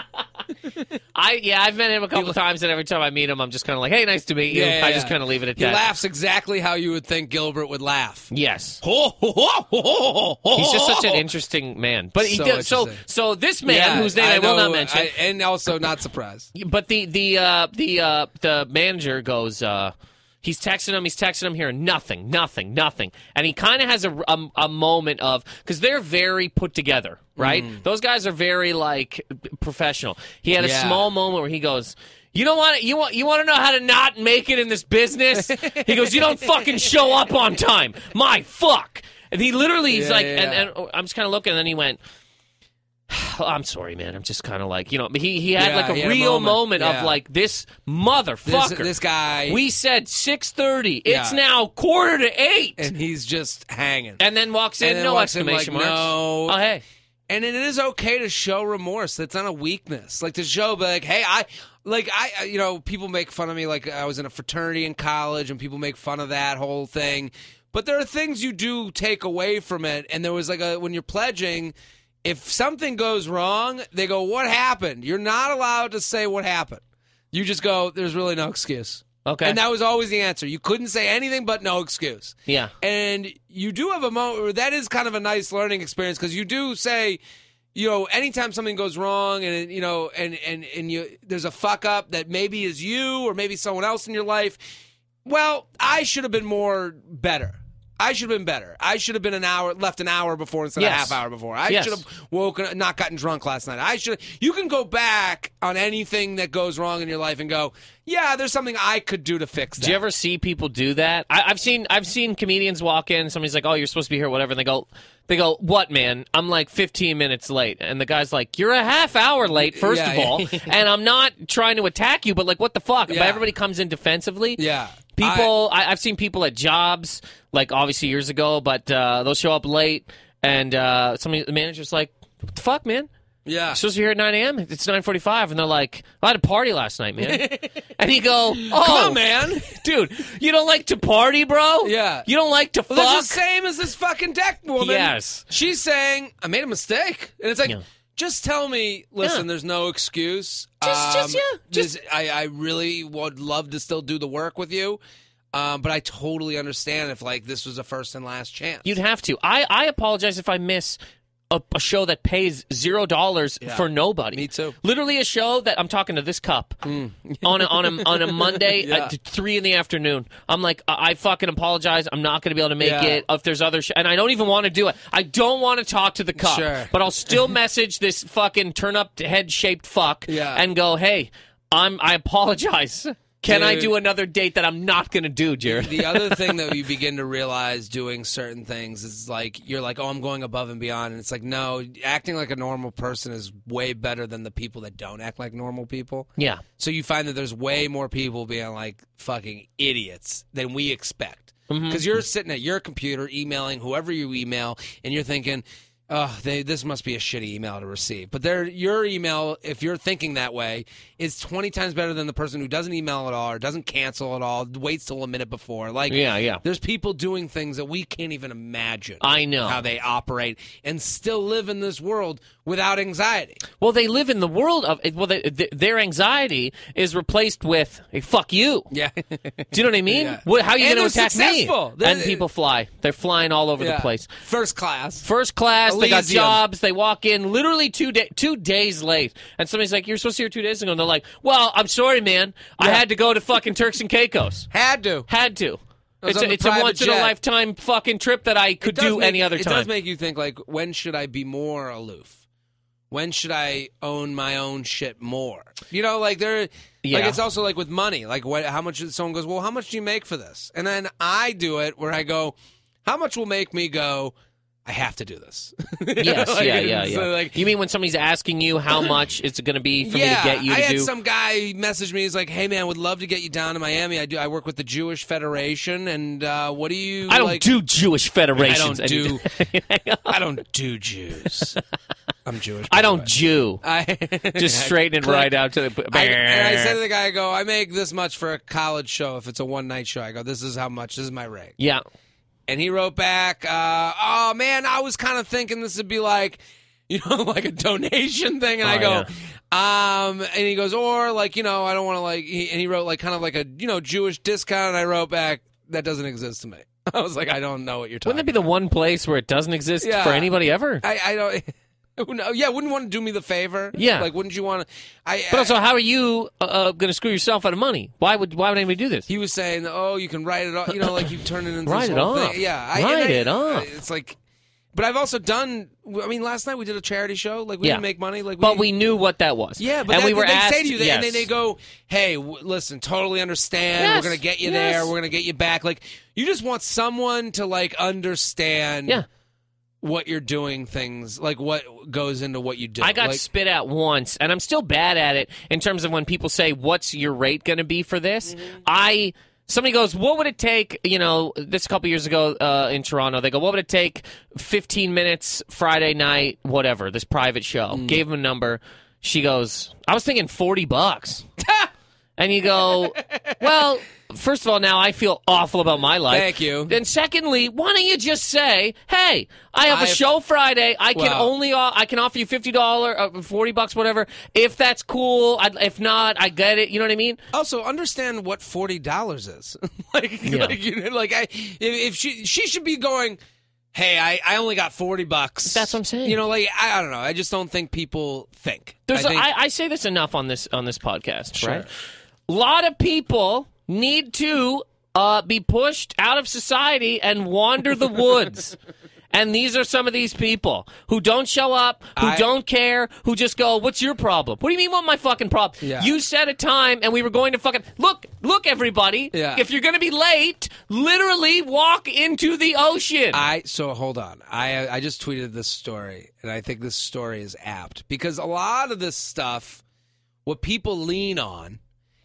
I yeah, I've met him a couple he, times, and every time I meet him, I'm just kind of like, "Hey, nice to meet you." Yeah, yeah, I just yeah. kind of leave it at he that. He laughs exactly how you would think Gilbert would laugh. Yes, oh, oh, oh, oh, oh, he's just such an interesting man. But he so does, so so this man, yeah, whose name I, I will know, not mention, I, and also not surprised. But the the uh, the uh, the manager goes. Uh, He's texting him, he's texting him here, nothing, nothing, nothing. And he kind of has a, a, a moment of, because they're very put together, right? Mm. Those guys are very, like, professional. He had a yeah. small moment where he goes, you don't want you want you want to know how to not make it in this business? He goes, you don't fucking show up on time. My fuck. And he literally, he's yeah, like, yeah, and, yeah. and I'm just kind of looking, and then he went, I'm sorry, man. I'm just kind of like, you know, he he had yeah, like a he real a moment, moment yeah. of like, this motherfucker. This, this guy. We said six thirty. It's yeah. now quarter to eight. And he's just hanging. And then walks in, then no walks exclamation in like, marks. No. Oh, hey. And it is okay to show remorse. That's not a weakness. Like to show, like, hey, I, like, I, you know, people make fun of me. Like I was in a fraternity in college and people make fun of that whole thing. But there are things you do take away from it. And there was like a, when you're pledging, if something goes wrong, they go, what happened? You're not allowed to say what happened. You just go, there's really no excuse. Okay. And that was always the answer. You couldn't say anything but no excuse. Yeah. And you do have a moment where that is kind of a nice learning experience because you do say, you know, anytime something goes wrong and, you know, and, and, and you there's a fuck up that maybe is you or maybe someone else in your life, well, I should have been more better. I should have been better. I should have been an hour left an hour before instead yes. of a half hour before. I yes. should have woken, not gotten drunk last night. I should. You can go back on anything that goes wrong in your life and go, yeah, there's something I could do to fix that. Do you ever see people do that? I, I've seen I've seen comedians walk in. Somebody's like, "Oh, you're supposed to be here, whatever." And they go, "They go, what, man? I'm like fifteen minutes late." And the guy's like, "You're a half hour late, first yeah, of all." yeah. And I'm not trying to attack you, but like, what the fuck? Yeah. But everybody comes in defensively. Yeah. People, I, I've seen people at jobs, like obviously years ago, but uh, they'll show up late, and uh, somebody, the manager's like, "What the fuck, man? Yeah. You're supposed to be here at nine a.m. It's nine forty-five, and they're like, I had a party last night, man." And he go, "Oh, come on, man, dude, you don't like to party, bro? Yeah, you don't like to well, fuck." That's the same as this fucking deck woman. Yes, she's saying I made a mistake, and it's like, yeah. just tell me. Listen, yeah. there's no excuse. Just, um, just, yeah, just. This, I, I really would love to still do the work with you. Um, but I totally understand if, like, this was a first and last chance. You'd have to. I, I apologize if I miss a, a show that pays zero dollars yeah. for nobody. Me too. Literally a show that I'm talking to this cup mm. on a, on a on a Monday yeah. at three in the afternoon. I'm like, I, I fucking apologize. I'm not going to be able to make yeah. it. If there's other, sh- and I don't even want to do it. I don't want to talk to the cup, sure. but I'll still message this fucking turn up head shaped fuck yeah. and go, hey, I'm I apologize. Can Dude, I do another date that I'm not going to do, Jared? The other thing that you begin to realize doing certain things is like, you're like, oh, I'm going above and beyond. And it's like, no, acting like a normal person is way better than the people that don't act like normal people. Yeah. So you find that there's way more people being like fucking idiots than we expect. Because mm-hmm. you're sitting at your computer emailing whoever you email, and you're thinking, oh, they, this must be a shitty email to receive. But their your email, if you're thinking that way, is twenty times better than the person who doesn't email at all or doesn't cancel at all, waits till a minute before. Like, yeah, yeah. There's people doing things that we can't even imagine. I know. How they operate and still live in this world without anxiety. Well, they live in the world of, well, they, they, their anxiety is replaced with, hey, fuck you. Yeah. Do you know what I mean? Yeah. What, how are you And going to they're attack me? successful. They're- And people fly. They're flying all over Yeah. the place. First class. First class, they got Elysium. jobs, they walk in literally two, day, two days late. And somebody's like, you're supposed to be here two days ago. And they're like, well, I'm sorry, man. I Yeah. had to go to fucking Turks and Caicos. Had to. Had to. was It's on a, the it's a private jet. once-in-a-lifetime fucking trip that I could It does do make- any other it time. It does make you think, like, when should I be more aloof? When should I own my own shit more? You know, like, there, Yeah. like it's also like with money. Like, what? How much? Someone goes, well, how much do you make for this? And then I do it where I go, how much will make me go, I have to do this. Yes, like, yeah, yeah, yeah. So like, you mean when somebody's asking you how much it's going to be for yeah, me to get you to I had do? some guy message me. He's like, "Hey man, would love to get you down to Miami. I do. I work with the Jewish Federation, and uh, what do you? I don't like? do Jewish federations. I don't do. I don't do Jews. I'm Jewish. I don't Jew. I Just straighten it right out to the. I, and I said to the guy, I go, I make this much for a college show if it's a one night show. I go, this is how much. This is my rate. Yeah. And he wrote back, uh, oh, man, I was kind of thinking this would be like, you know, like a donation thing. And oh, I go, yeah. um, and he goes, or like, you know, I don't want to like, he, and he wrote like kind of like a, you know, Jewish discount. And I wrote back, that doesn't exist to me. I was like, I don't know what you're talking Wouldn't that be the one place where it doesn't exist Yeah. for anybody ever? I, I don't. Yeah, wouldn't want to do me the favor. Yeah, like wouldn't you want to? I. But I, also, how are you uh, going to screw yourself out of money? Why would Why would anybody do this? He was saying, "Oh, you can write it off." You know, like you turn it into write this it whole off. thing. Yeah, I, write and I, it off. It's like, but I've also done. I mean, last night we did a charity show. Like we Yeah. didn't make money. Like, we, but we knew what that was. Yeah, but and that, we were they asked. say to you, they, yes. and then they go, "Hey, w- listen, totally understand. Yes, We're gonna get you yes. there. We're gonna get you back." Like you just want someone to like understand. Yeah. What you're doing, things like what goes into what you do. I got like, spit at once, and I'm still bad at it in terms of when people say, "What's your rate going to be for this?" Mm-hmm. I somebody goes, "What would it take?" You know, this a couple years ago uh, in Toronto, they go, "What would it take? fifteen minutes Friday night, whatever, this private show." Mm. Gave him a number. She goes, "I was thinking forty bucks." And you go, well, first of all, now I feel awful about my life. Thank you. Then secondly, why don't you just say, hey, I have a I've- show Friday. I can Well- only uh, I can offer you fifty dollars, uh, forty bucks, whatever. If that's cool, I'd, if not, I get it. You know what I mean? Also, understand what forty dollars is. like, Yeah. like, you know, like I, if, if she she should be going, hey, I, I only got forty bucks. That's what I'm saying. You know, like I, I don't know. I just don't think people think. There's I a- think, I, I say this enough on this on this podcast, Sure. right? A lot of people need to uh, be pushed out of society and wander the woods. And these are some of these people who don't show up, who I- don't care, who just go, what's your problem? What do you mean, what my fucking problem? Yeah. You set a time and we were going to fucking... Look, look, everybody. Yeah. If you're going to be late, literally walk into the ocean. I so hold on. I I just tweeted this story, and I think this story is apt because a lot of this stuff, what people lean on,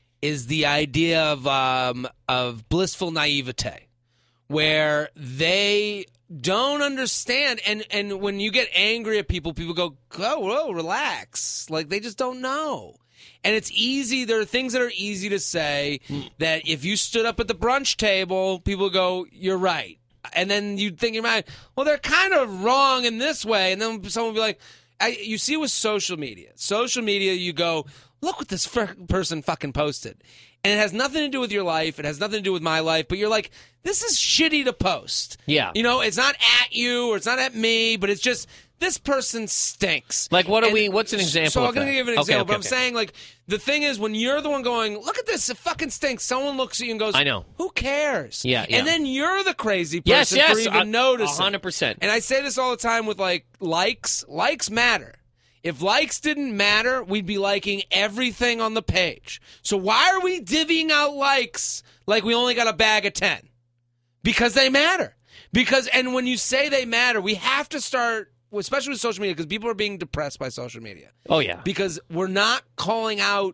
is the idea of um, of blissful naivete, where they don't understand, and and when you get angry at people, people go, "Oh, whoa, relax!" Like they just don't know. And it's easy. There are things that are easy to say that if you stood up at the brunch table, people go, "You're right." And then you think in your mind, well, they're kind of wrong in this way. And then someone will be like, I, you see with social media. Social media, you go, look what this f- person fucking posted. And it has nothing to do with your life. It has nothing to do with my life. But you're like, this is shitty to post. Yeah. You know, it's not at you or it's not at me, but it's just, this person stinks. Like, what are And we? What's an example? So of I'm going to that? give an Okay, example, okay, but I'm okay. saying, like, the thing is, when you're the one going, look at this, it fucking stinks, someone looks at you and goes, I know. Who cares? Yeah, yeah. And then you're the crazy Yes, person yes, for even I- noticing. one hundred percent. And I say this all the time with, like, likes. Likes matter. If likes didn't matter, we'd be liking everything on the page. So why are we divvying out likes like we only got a bag of ten? Because they matter. Because, and when you say they matter, we have to start, especially with social media, because people are being depressed by social media. Oh, yeah. Because we're not calling out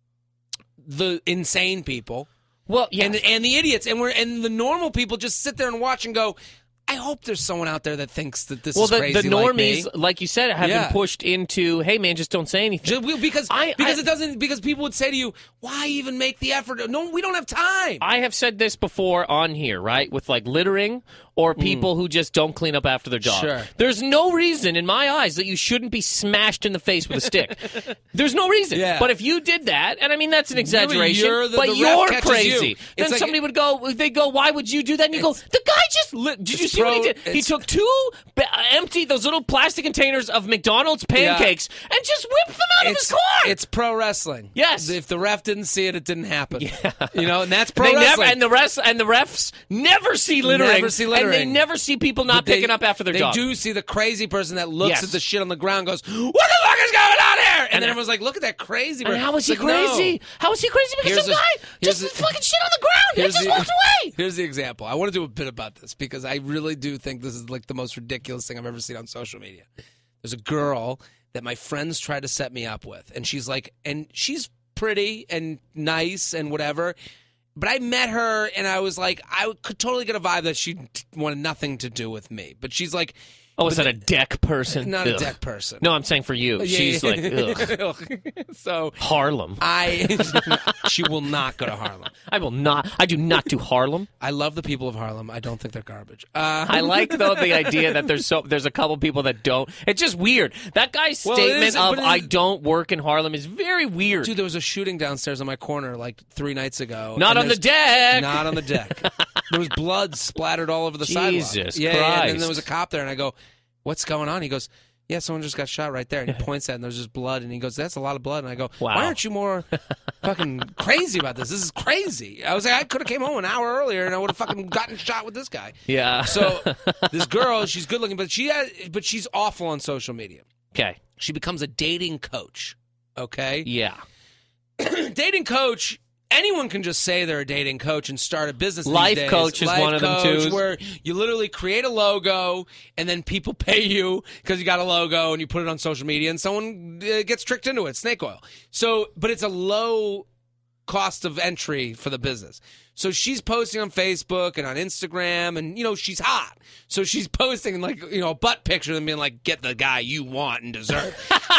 the insane people Well, yeah. and and the idiots, and we're and the normal people just sit there and watch and go, I hope there's someone out there that thinks that this well, is the, crazy the like normies, me. like you said, have Yeah. been pushed into, hey, man, just don't say anything. Just- we- because I- because I- it doesn't because people would say to you, why even make the effort? No, we don't have time. I have said this before on here, right? With like littering or people who just don't clean up after their dog. Sure. There's no reason in my eyes that you shouldn't be smashed in the face with a stick. There's no reason. Yeah. But if you did that, and I mean that's an exaggeration, you're the- but the ref you're catches crazy. you. Then It's like- somebody would go, they go, why would you do that? And you go, the guy just li- did you It's see what he pro- did? He it's- took two ba- empty those little plastic containers of McDonald's pancakes and just whipped them out of It's, his car. it's pro wrestling. Yes. If the ref didn't see it, it didn't happen. Yeah. You know, and that's pro They never, wrestling. and the rest and the refs never see littering. Never see littering. And they never see people not But they- picking up after their they dog. do see the crazy person that looks Yes. at the shit on the ground and goes, what the fuck is going on here? And, And- then everyone's like, look at that crazy person. And how is he It's like, no. crazy? How is he crazy? Because Here's some the- guy here's just the- fucking shit on the ground and Here's just the- walked away. Here's the example. I want to do a bit about this because I really really do think this is like the most ridiculous thing I've ever seen on social media. There's a girl that my friends tried to set me up with, and she's like, and she's pretty and nice and whatever. But I met her, and I was like, I could totally get a vibe that she wanted nothing to do with me. But she's like, oh, is that a deck person? Not Ugh. a deck person. No, I'm saying for you. Yeah, She's yeah. like, ugh. So Harlem. I, she will not go to Harlem. I will not. I do not do Harlem. I love the people of Harlem. I don't think they're garbage. Uh, I like though the idea that there's so there's a couple people that don't. It's just weird. That guy's Well, it statement is, of but it "I is- don't work in Harlem" is very weird. Dude, there was a shooting downstairs on my corner like three nights ago. Not and on the there's- deck. Not on the deck. There was blood splattered all over the Jesus sidewalk. Yeah, yeah, and then Christ. there was a cop there, and I go, "What's going on?" He goes, "Yeah, someone just got shot right there." And he points at it, and there's just blood, and he goes, "That's a lot of blood." And I go, Wow. "Why aren't you more fucking crazy about this? This is crazy." I was like, I could have came home an hour earlier, and I would have fucking gotten shot with this guy. Yeah. So this girl, she's good looking, but she has, but she's awful on social media. Okay. She becomes a dating coach. Okay. Yeah. Dating coach. Anyone can just say they're a dating coach and start a business. these Life days. coach is Life one of them, coach, too. where you literally create a logo and then people pay you because you got a logo and you put it on social media and someone uh, gets tricked into it. Snake oil. So, but it's a low cost of entry for the business. So she's posting on Facebook and on Instagram, and you know she's hot. So she's posting like you know a butt picture and being like, "Get the guy you want and deserve."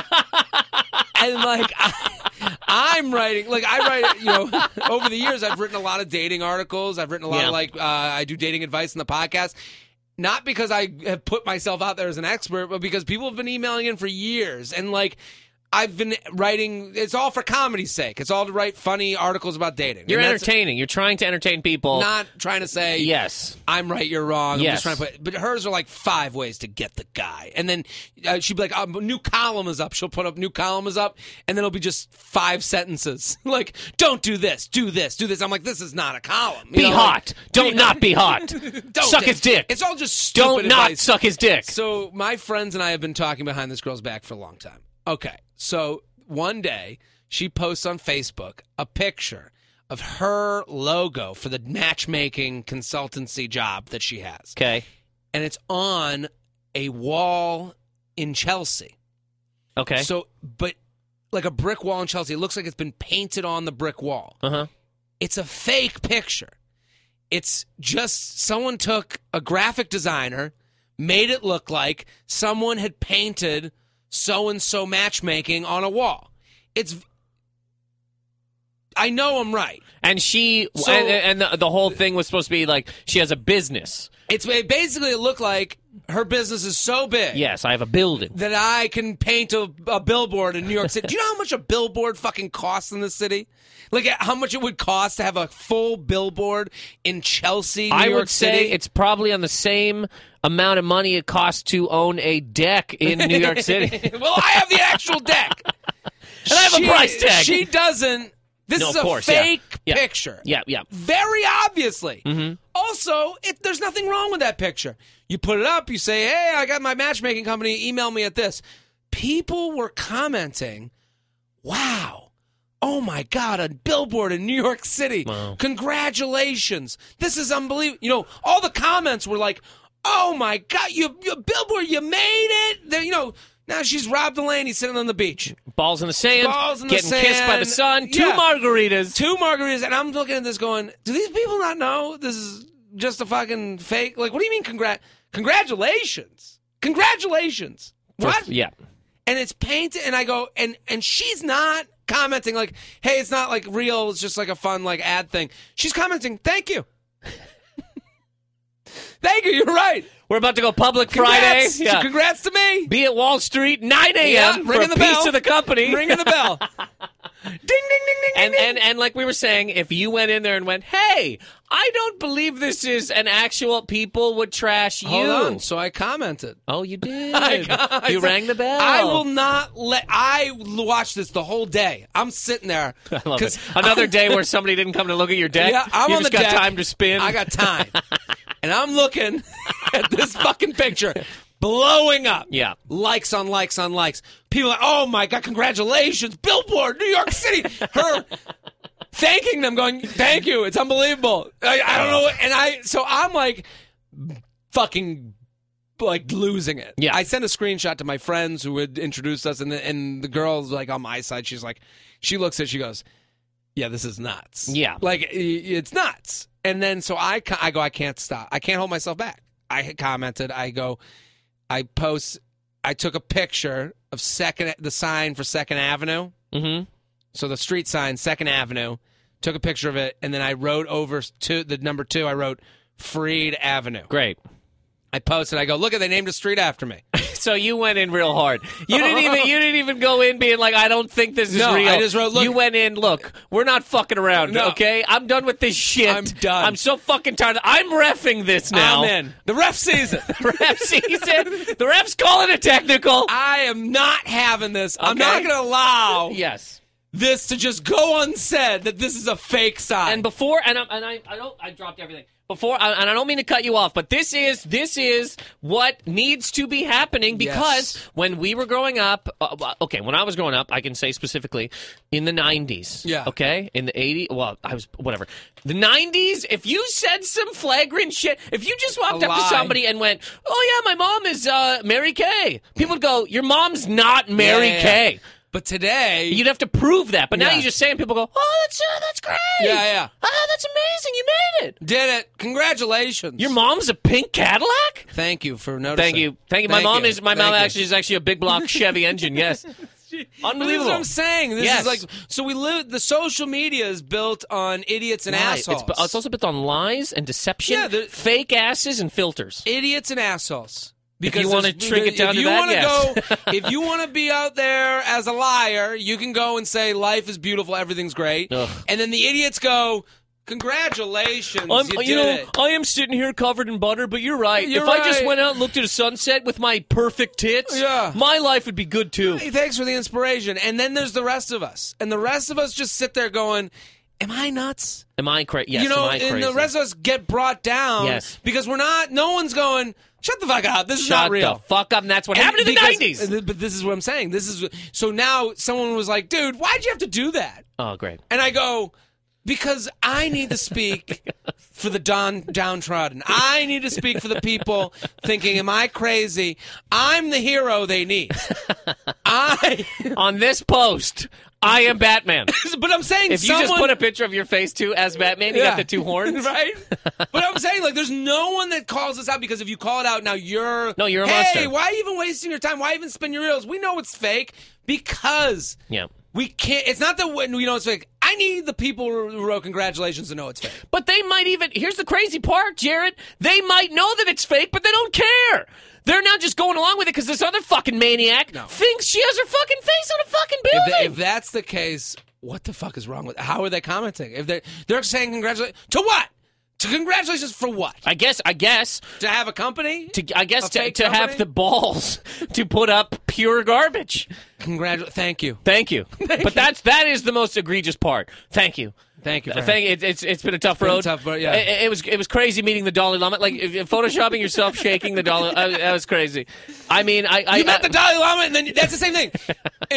And like I, I'm writing, like I write, you know, over the years I've written a lot of dating articles. I've written a lot Yeah. of like uh, I do dating advice in the podcast. Not because I have put myself out there as an expert, but because people have been emailing in for years, and like I've been writing. It's all for comedy's sake. It's all to write funny articles about dating. You're And that's entertaining. You're trying to entertain people. Not trying to say Yes. I'm right, you're wrong. I'm Yes. just trying to put, but hers are like five ways to get the guy. And then uh, she'd be like, oh, new column is up. She'll put up new column is up, and then it'll be just five sentences. Like, don't do this, do this, do this. I'm like, this is not a column. You Be know, hot. like, Don't be- not be hot. Don't Suck dick. his dick. It's all just stupid Don't not advice. suck his dick. So my friends and I have been talking behind this girl's back for a long time. Okay, so one day she posts on Facebook a picture of her logo for the matchmaking consultancy job that she has. Okay. And it's on a wall in Chelsea. Okay. So, but like a brick wall in Chelsea. It looks like it's been painted on the brick wall. Uh-huh. It's a fake picture. It's just someone took a graphic designer, made it look like someone had painted so-and-so matchmaking on a wall. It's... I know I'm right. And she So- and, and the, the whole thing was supposed to be like she has a business. It's basically it looked like her business is so big Yes, I have a building. that I can paint a, a billboard in New York City. Do you know how much a billboard fucking costs in this city? Like how much it would cost to have a full billboard in Chelsea, New I York would City? say it's probably on the same amount of money it costs to own a deck in New York City. Well, I have the actual deck. And I have a price tag. She doesn't. This No, is of a course, yeah. fake Yeah. picture. Yeah, yeah. Very obviously. Mm-hmm. Also, it, there's nothing wrong with that picture. You put it up, you say, hey, I got my matchmaking company, email me at this. People were commenting, wow, oh my God, a billboard in New York City. Wow. Congratulations. This is unbelievable. You know, all the comments were like, oh my God, you, you billboard, you made it. Then, you know, now she's Rob Delaney sitting on the beach. Balls in the sand, Balls in the getting kissed by the sun, sand. two Yeah. margaritas. Two margaritas, and I'm looking at this going, do these people not know this is just a fucking fake? Like, what do you mean congrat? Congratulations. Congratulations. What? Yeah. And it's painted, and I go, and and she's not commenting like, hey, it's not like real, it's just like a fun like ad thing. She's commenting, thank you. Thank you, you're right. We're about to go public Congrats. Friday. Yeah. Congrats to me. Be at Wall Street, nine a.m. Yeah, for ringing a the piece bell. of the company. Ringing the bell. Ding, ding, ding, ding, And, ding. and and like we were saying, if you went in there and went, hey, I don't believe this is an actual, people would trash you. Hold on. So I commented. Oh, you did. I got- you I said, rang the bell. I will not let. I watched this the whole day. I'm sitting there. I love 'cause it. Another I'm- day where somebody didn't come to look at your deck. Yeah, I'm you on just the got deck. time to spin. I got time, and I'm looking at this fucking picture, blowing up. Yeah. likes on likes on likes. People are like, oh my God, congratulations, Billboard, New York City. Her thanking them, going, thank you, it's unbelievable. I, I don't know, and I so I'm like fucking like losing it. Yeah. I sent a screenshot to my friends who had introduced us, and the, and the girl's like on my side. She's like, she looks at it, she goes, yeah, this is nuts. Yeah. Like, it's nuts. And then so I, I go, I can't stop. I can't hold myself back. I commented, I go, I post, I took a picture of second the sign for Second Avenue. Mm-hmm. So the street sign, Second Avenue, took a picture of it, and then I wrote over to the number two, I wrote Freed Avenue. Great. I posted, I go, look at, they named a street after me. So you went in real hard. You didn't even you didn't even go in being like, I don't think this is no, real. I just wrote, look. You went in, look, we're not fucking around, No. okay? I'm done with this shit. I'm done. I'm so fucking tired. I'm reffing this now. I'm in. The ref season. The ref season. The ref's calling a technical. I am not having this. I'm Okay. not going to allow Yes. this to just go unsaid that this is a fake sign. And before, and I, and I, I don't, I dropped everything. Before, and I don't mean to cut you off, but this is this is what needs to be happening because Yes. when we were growing up, uh, okay, when I was growing up, I can say specifically in the nineties, Yeah. okay, in the eighties, well, I was whatever, the nineties. If you said some flagrant shit, if you just walked A up to lie. somebody and went, "Oh yeah, my mom is uh, Mary Kay," people would go, "Your mom's not Mary Yeah, yeah, yeah. Kay." But today, You'd have to prove that. But now Yeah. you just say, and people go, "Oh, that's uh, that's great. Yeah, yeah. Oh, that's amazing. You made it. did it. Congratulations. Your mom's a pink Cadillac." Thank you for noticing. Thank you, thank you. My Thank mom you. is my Thank mom you. actually is actually a big block Chevy engine. Yes, This unbelievable. is what I'm saying. This Yes. is like so we live. The social media is built on idiots and Right. It's, assholes. it's also built on lies and deception, Yeah, the- fake asses and filters. idiots and assholes. If you Because wanna there's- shrink it down if to you that, wanna yes. go, if you want to be out there as a liar, you can go and say life is beautiful, everything's great, Ugh. and then the idiots go, "Congratulations, I'm, you, you did know, it." I am sitting here covered in butter, but you're right. You're if I just right. went out and looked at a sunset with my perfect tits, Yeah. my life would be good too. Hey, thanks for the inspiration. And then there's the rest of us, and the rest of us just sit there going, "Am I nuts?" Am I crazy? Yes, you know, am I crazy? and the rest of us get brought down Yes. because we're not. No one's going, "Shut the fuck up. This is Shut not real." the fuck up, and that's what And happened in the because- nineties. But this is what I'm saying. This is so now someone was like, "Dude, why'd you have to do that?" Oh, great. And I go, "Because I need to speak for the don- downtrodden. I need to speak for the people thinking, am I crazy? I'm the hero they need. I." On this post, I am Batman. But I'm saying, If you someone, just put a picture of your face too as Batman, you Yeah. got the two horns. right? But I'm saying, like, there's no one that calls us out because if you call it out, now you're No, you're a hey, monster. why even wasting your time? Why even spin your reels? We know it's fake because Yeah. we can't. It's not that when we know it's fake. I need the people who wrote congratulations to know it's fake. But they might even, here's the crazy part, Jared. They might know that it's fake, but they don't care. They're not just going along with it because this other fucking maniac No. thinks she has her fucking face on a fucking If, building. they, if that's the case, what the fuck is wrong with? How are they commenting? If they they're saying congratulations to what? To congratulations for what? I guess, I guess, To have a company? to, I guess A to, fake to have company? the balls to put up pure garbage. Congratulations. Thank you. Thank you. but that's, that is the most egregious part. Thank you. Thank you. For Thank, it, it's it's been a tough been a road. tough road, yeah. It, it was it was crazy meeting the Dalai Lama. Like if, if photoshopping yourself shaking the Dalai, uh, that was crazy. I mean, I, I You met I- the Dalai Lama, and then that's the same thing. if,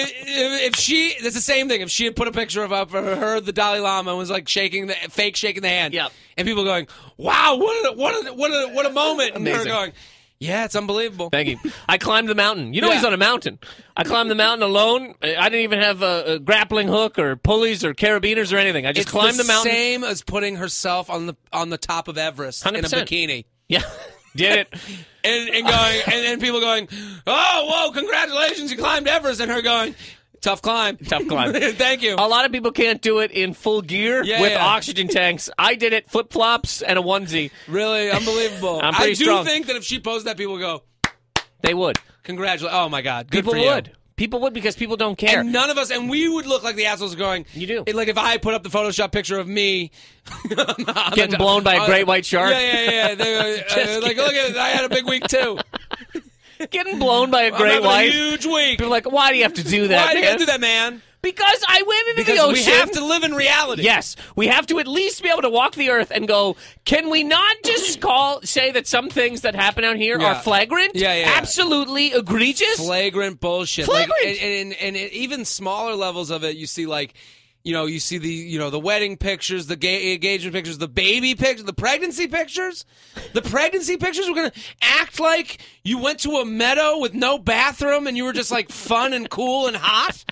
if she, that's the same thing. If she had put a picture of up of her, the Dalai Lama, and was like shaking the fake shaking the hand, Yep. and people going, "Wow, what a what a what a what a moment!" And her Amazing. going, "Yeah, it's unbelievable." Thank you. I climbed the mountain. You know Yeah. he's on a mountain. I climbed the mountain alone. I didn't even have a, a grappling hook or pulleys or carabiners or anything. I just It's climbed the, mountain. Same as putting herself on the on the top of Everest one hundred percent. in a bikini. Yeah, did it. And, and going, and then people going, "Oh, whoa, congratulations, you climbed Everest," and her going, "Tough climb, Tough climb. thank you." A lot of people can't do it in full gear Yeah, with yeah. oxygen tanks. I did it flip flops and a onesie. Really unbelievable. I'm pretty I do strong. think that if she posted that, people go, They would. "Congratulations!" Oh my God, good People for you. would. People would because people don't care. And none of us, and we would look like the assholes going, You do. Like if I put up the Photoshop picture of me Getting blown by a great white shark. Yeah, yeah, yeah. They, uh, Just like, look at, I had a big week too. Getting blown by a I'm great having white. a huge week. People are like, why do you have to do that, Why do you man? gotta do that, man? Because I went into Because the we ocean. have to live in reality. Yes, we have to at least be able to walk the earth and go, can we not just call say that some things that happen out here Yeah. are flagrant? Yeah, yeah, yeah. Absolutely egregious? Flagrant bullshit. Flagrant. Like, and, and, and, and even smaller levels of it, you see like You know, you see the you know the wedding pictures, the gay engagement pictures, the baby pictures, the pregnancy pictures. The pregnancy pictures were going to act like you went to a meadow with no bathroom and you were just like fun and cool and hot.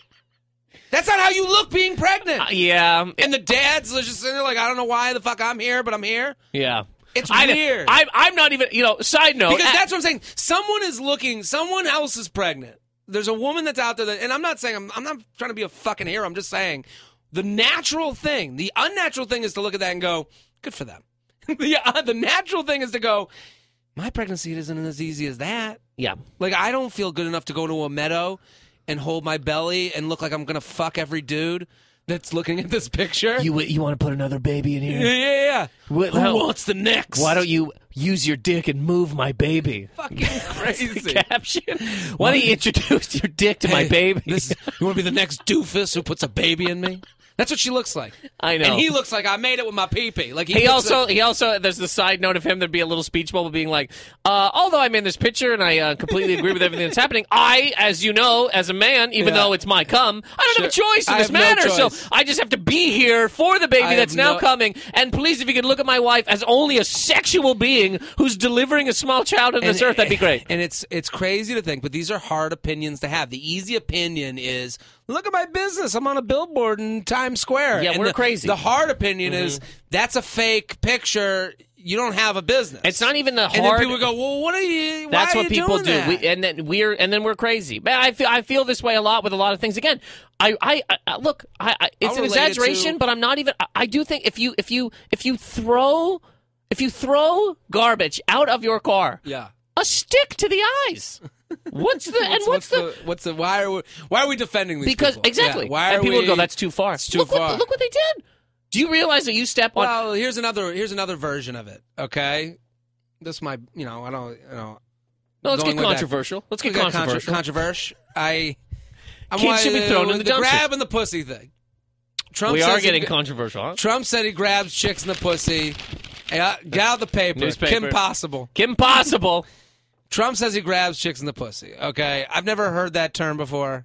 That's not how you look being pregnant. Uh, yeah. And the dads are just sitting there like, I don't know why the fuck I'm here, but I'm here. Yeah. It's I, weird. I'm, I'm not even, you know, side note. Because I, that's what I'm saying. Someone is looking, someone else is pregnant. There's a woman that's out there that, and I'm not saying, I'm, I'm not trying to be a fucking hero. I'm just saying the natural thing, the unnatural thing is to look at that and go, good for them. the, uh, the natural thing is to go, my pregnancy isn't as easy as that. Yeah. Like, I don't feel good enough to go to a meadow and hold my belly and look like I'm going to fuck every dude that's looking at this picture. You you want to put another baby in here? Yeah, yeah, yeah. What, Who how, wants the next? Why don't you use your dick and move my baby? Fucking crazy. Caption. Why don't you introduce your dick to Hey, my baby? This, you want to be the next doofus who puts a baby in me? That's what she looks like. I know. And he looks like I made it with my pee-pee. Like he, He puts also, a- he also, there's the side note of him, there'd be a little speech bubble being like, uh, although I'm in this picture and I uh, completely agree with everything that's happening, I, as you know, as a man, even Yeah. though it's my cum, I don't have a Sure. choice in I this have no matter, so choice. I just have to be here for the baby I that's have now no- coming, and please, if you could look at my wife as only a sexual being who's delivering a small child on this earth, that'd be great. And it's it's crazy to think, but these are hard opinions to have. The easy opinion is, look at my business. I'm on a billboard in Times Square. Yeah, And we're the, crazy. The hard opinion is, that's a fake picture. You don't have a business. It's not even the And then hard. people go, well, what are you? Why That's are what you people doing do, that? we, and then we're and then we're crazy. But I feel I feel this way a lot with a lot of things. Again, I I, I look, I, I, it's I'll an relate it exaggeration, to- but I'm not even. I, I do think if you if you if you throw if you throw garbage out of your car, Yeah. a stick to the eyes. What's the and what's, the, what's the why are we why are we defending these because people? exactly? Yeah, why and are people we, would go, that's too far. It's too look far. What, look what they did. Do you realize that you step on? Well, here's another here's another version of it. Okay, this might you know I don't you know. no, let's going get way back- controversial. Let's get We got controversial. Contra- controversial. I. I'm Kids should be why- thrown in the dumpster. grab and the pussy thing. Trump we says are he getting g- controversial. Huh? Trump said he grabs chicks in the pussy. Yeah, get out the paper. Newspaper. Kim Possible. Kim Possible. Trump says he grabs chicks in the pussy. Okay, I've never heard that term before.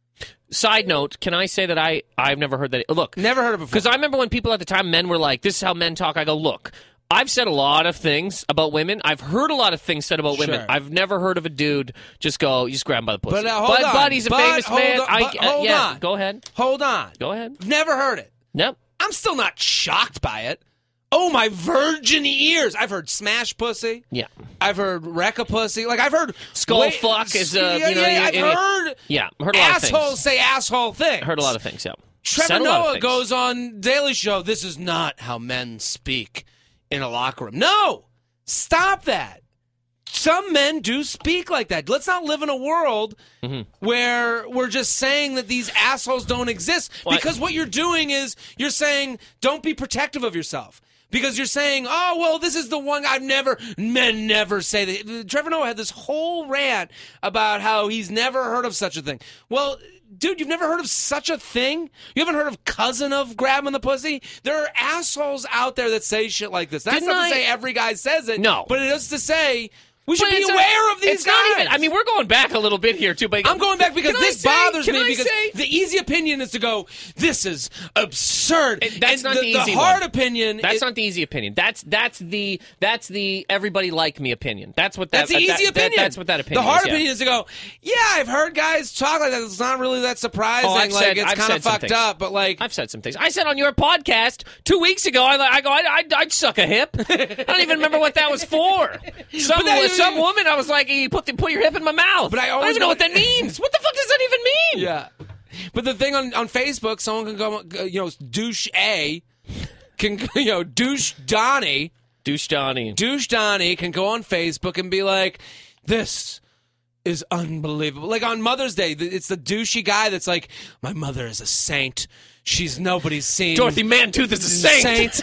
Side note, can I say that I, I've never heard that? Look, Never heard it before. because I remember when people at the time, men were like, this is how men talk. I go, look, I've said a lot of things about women. I've heard a lot of things said about women. Sure. I've never heard of a dude just go, you just grab him by the pussy. But, uh, hold on. but he's a But famous hold man. on. I, But uh, hold yeah, on. Go ahead. Hold on. Go ahead. Never heard it. Nope. I'm still not shocked by it. Oh, my virgin ears. I've heard smash pussy. Yeah. I've heard wreck a pussy. Like, I've heard... Skull wait- fuck is, uh, yeah, you know, yeah, you- I've you- heard... Yeah. Heard a lot of assholes things. say asshole things. Heard a lot of things, yeah. Trevor Said a lot of Noah things. goes on Daily Show, this is not how men speak in a locker room. No! Stop that. Some men do speak like that. Let's not live in a world Mm-hmm. where we're just saying that these assholes don't exist. Well, I- because what you're doing is you're saying, don't be protective of yourself. Because you're saying, oh, well, this is the one I've never, men never say that. Trevor Noah had this whole rant about how he's never heard of such a thing. Well, dude, you've never heard of such a thing? You haven't heard of cousin of grabbing the pussy? There are assholes out there that say shit like this. That's Didn't not I- to say every guy says it. No. But it is to say we should But be it's a- aware of these it's guys. Not even, I mean, we're going back a little bit here, too. But I'm going back because Can I this say- bothers can me I because say- the easy opinion is to go, this is absurd. It- that's And not the, the easy hard one. opinion That's is, not the easy opinion. That's that's the that's the everybody like me opinion. That's what that, That's the that- easy that- opinion. that's what that opinion The hard is, yeah. opinion is to go, yeah, I've heard guys talk like that. It's not really that surprising. Oh, I've like, said- it's I've kind said of some fucked things. up, but like, I've said some things. I said on your podcast two weeks ago. I, I go, I'd, I'd, I'd suck a hip. I don't even remember what that was for. Some that- some woman, I was like, you put the, put your hip in my mouth. But I don't always even know go- what that means. What the fuck does that even mean? yeah. But the thing on, on Facebook, someone can go, uh, you know, douche A, can, you know, douche Donnie, Douche Donnie. douche Donnie can go on Facebook and be like, this is unbelievable. Like on Mother's Day, th- it's the douchey guy that's like, my mother is a saint. She's nobody's seen. Dorothy Mantooth is a saint.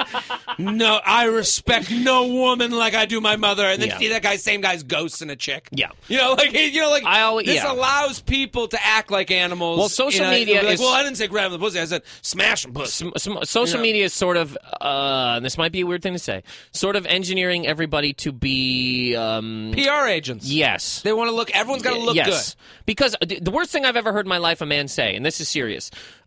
No, I respect no woman like I do my mother. And then Yeah. see that guy, same guy's ghosting a chick. Yeah. You know, like he- you know, like I always- this yeah. allows people to act like animals. Well, social in a- media like, is- well, I didn't say grab the pussy. I said smash them pussy. Sm- sm- social You know. media is sort of, uh, and this might be a weird thing to say, sort of engineering everybody to be, um, P R agents. yes. They want to look. Everyone's got to look yes. good. Because uh, the worst thing I've ever heard in my life a man say, and this is serious, um,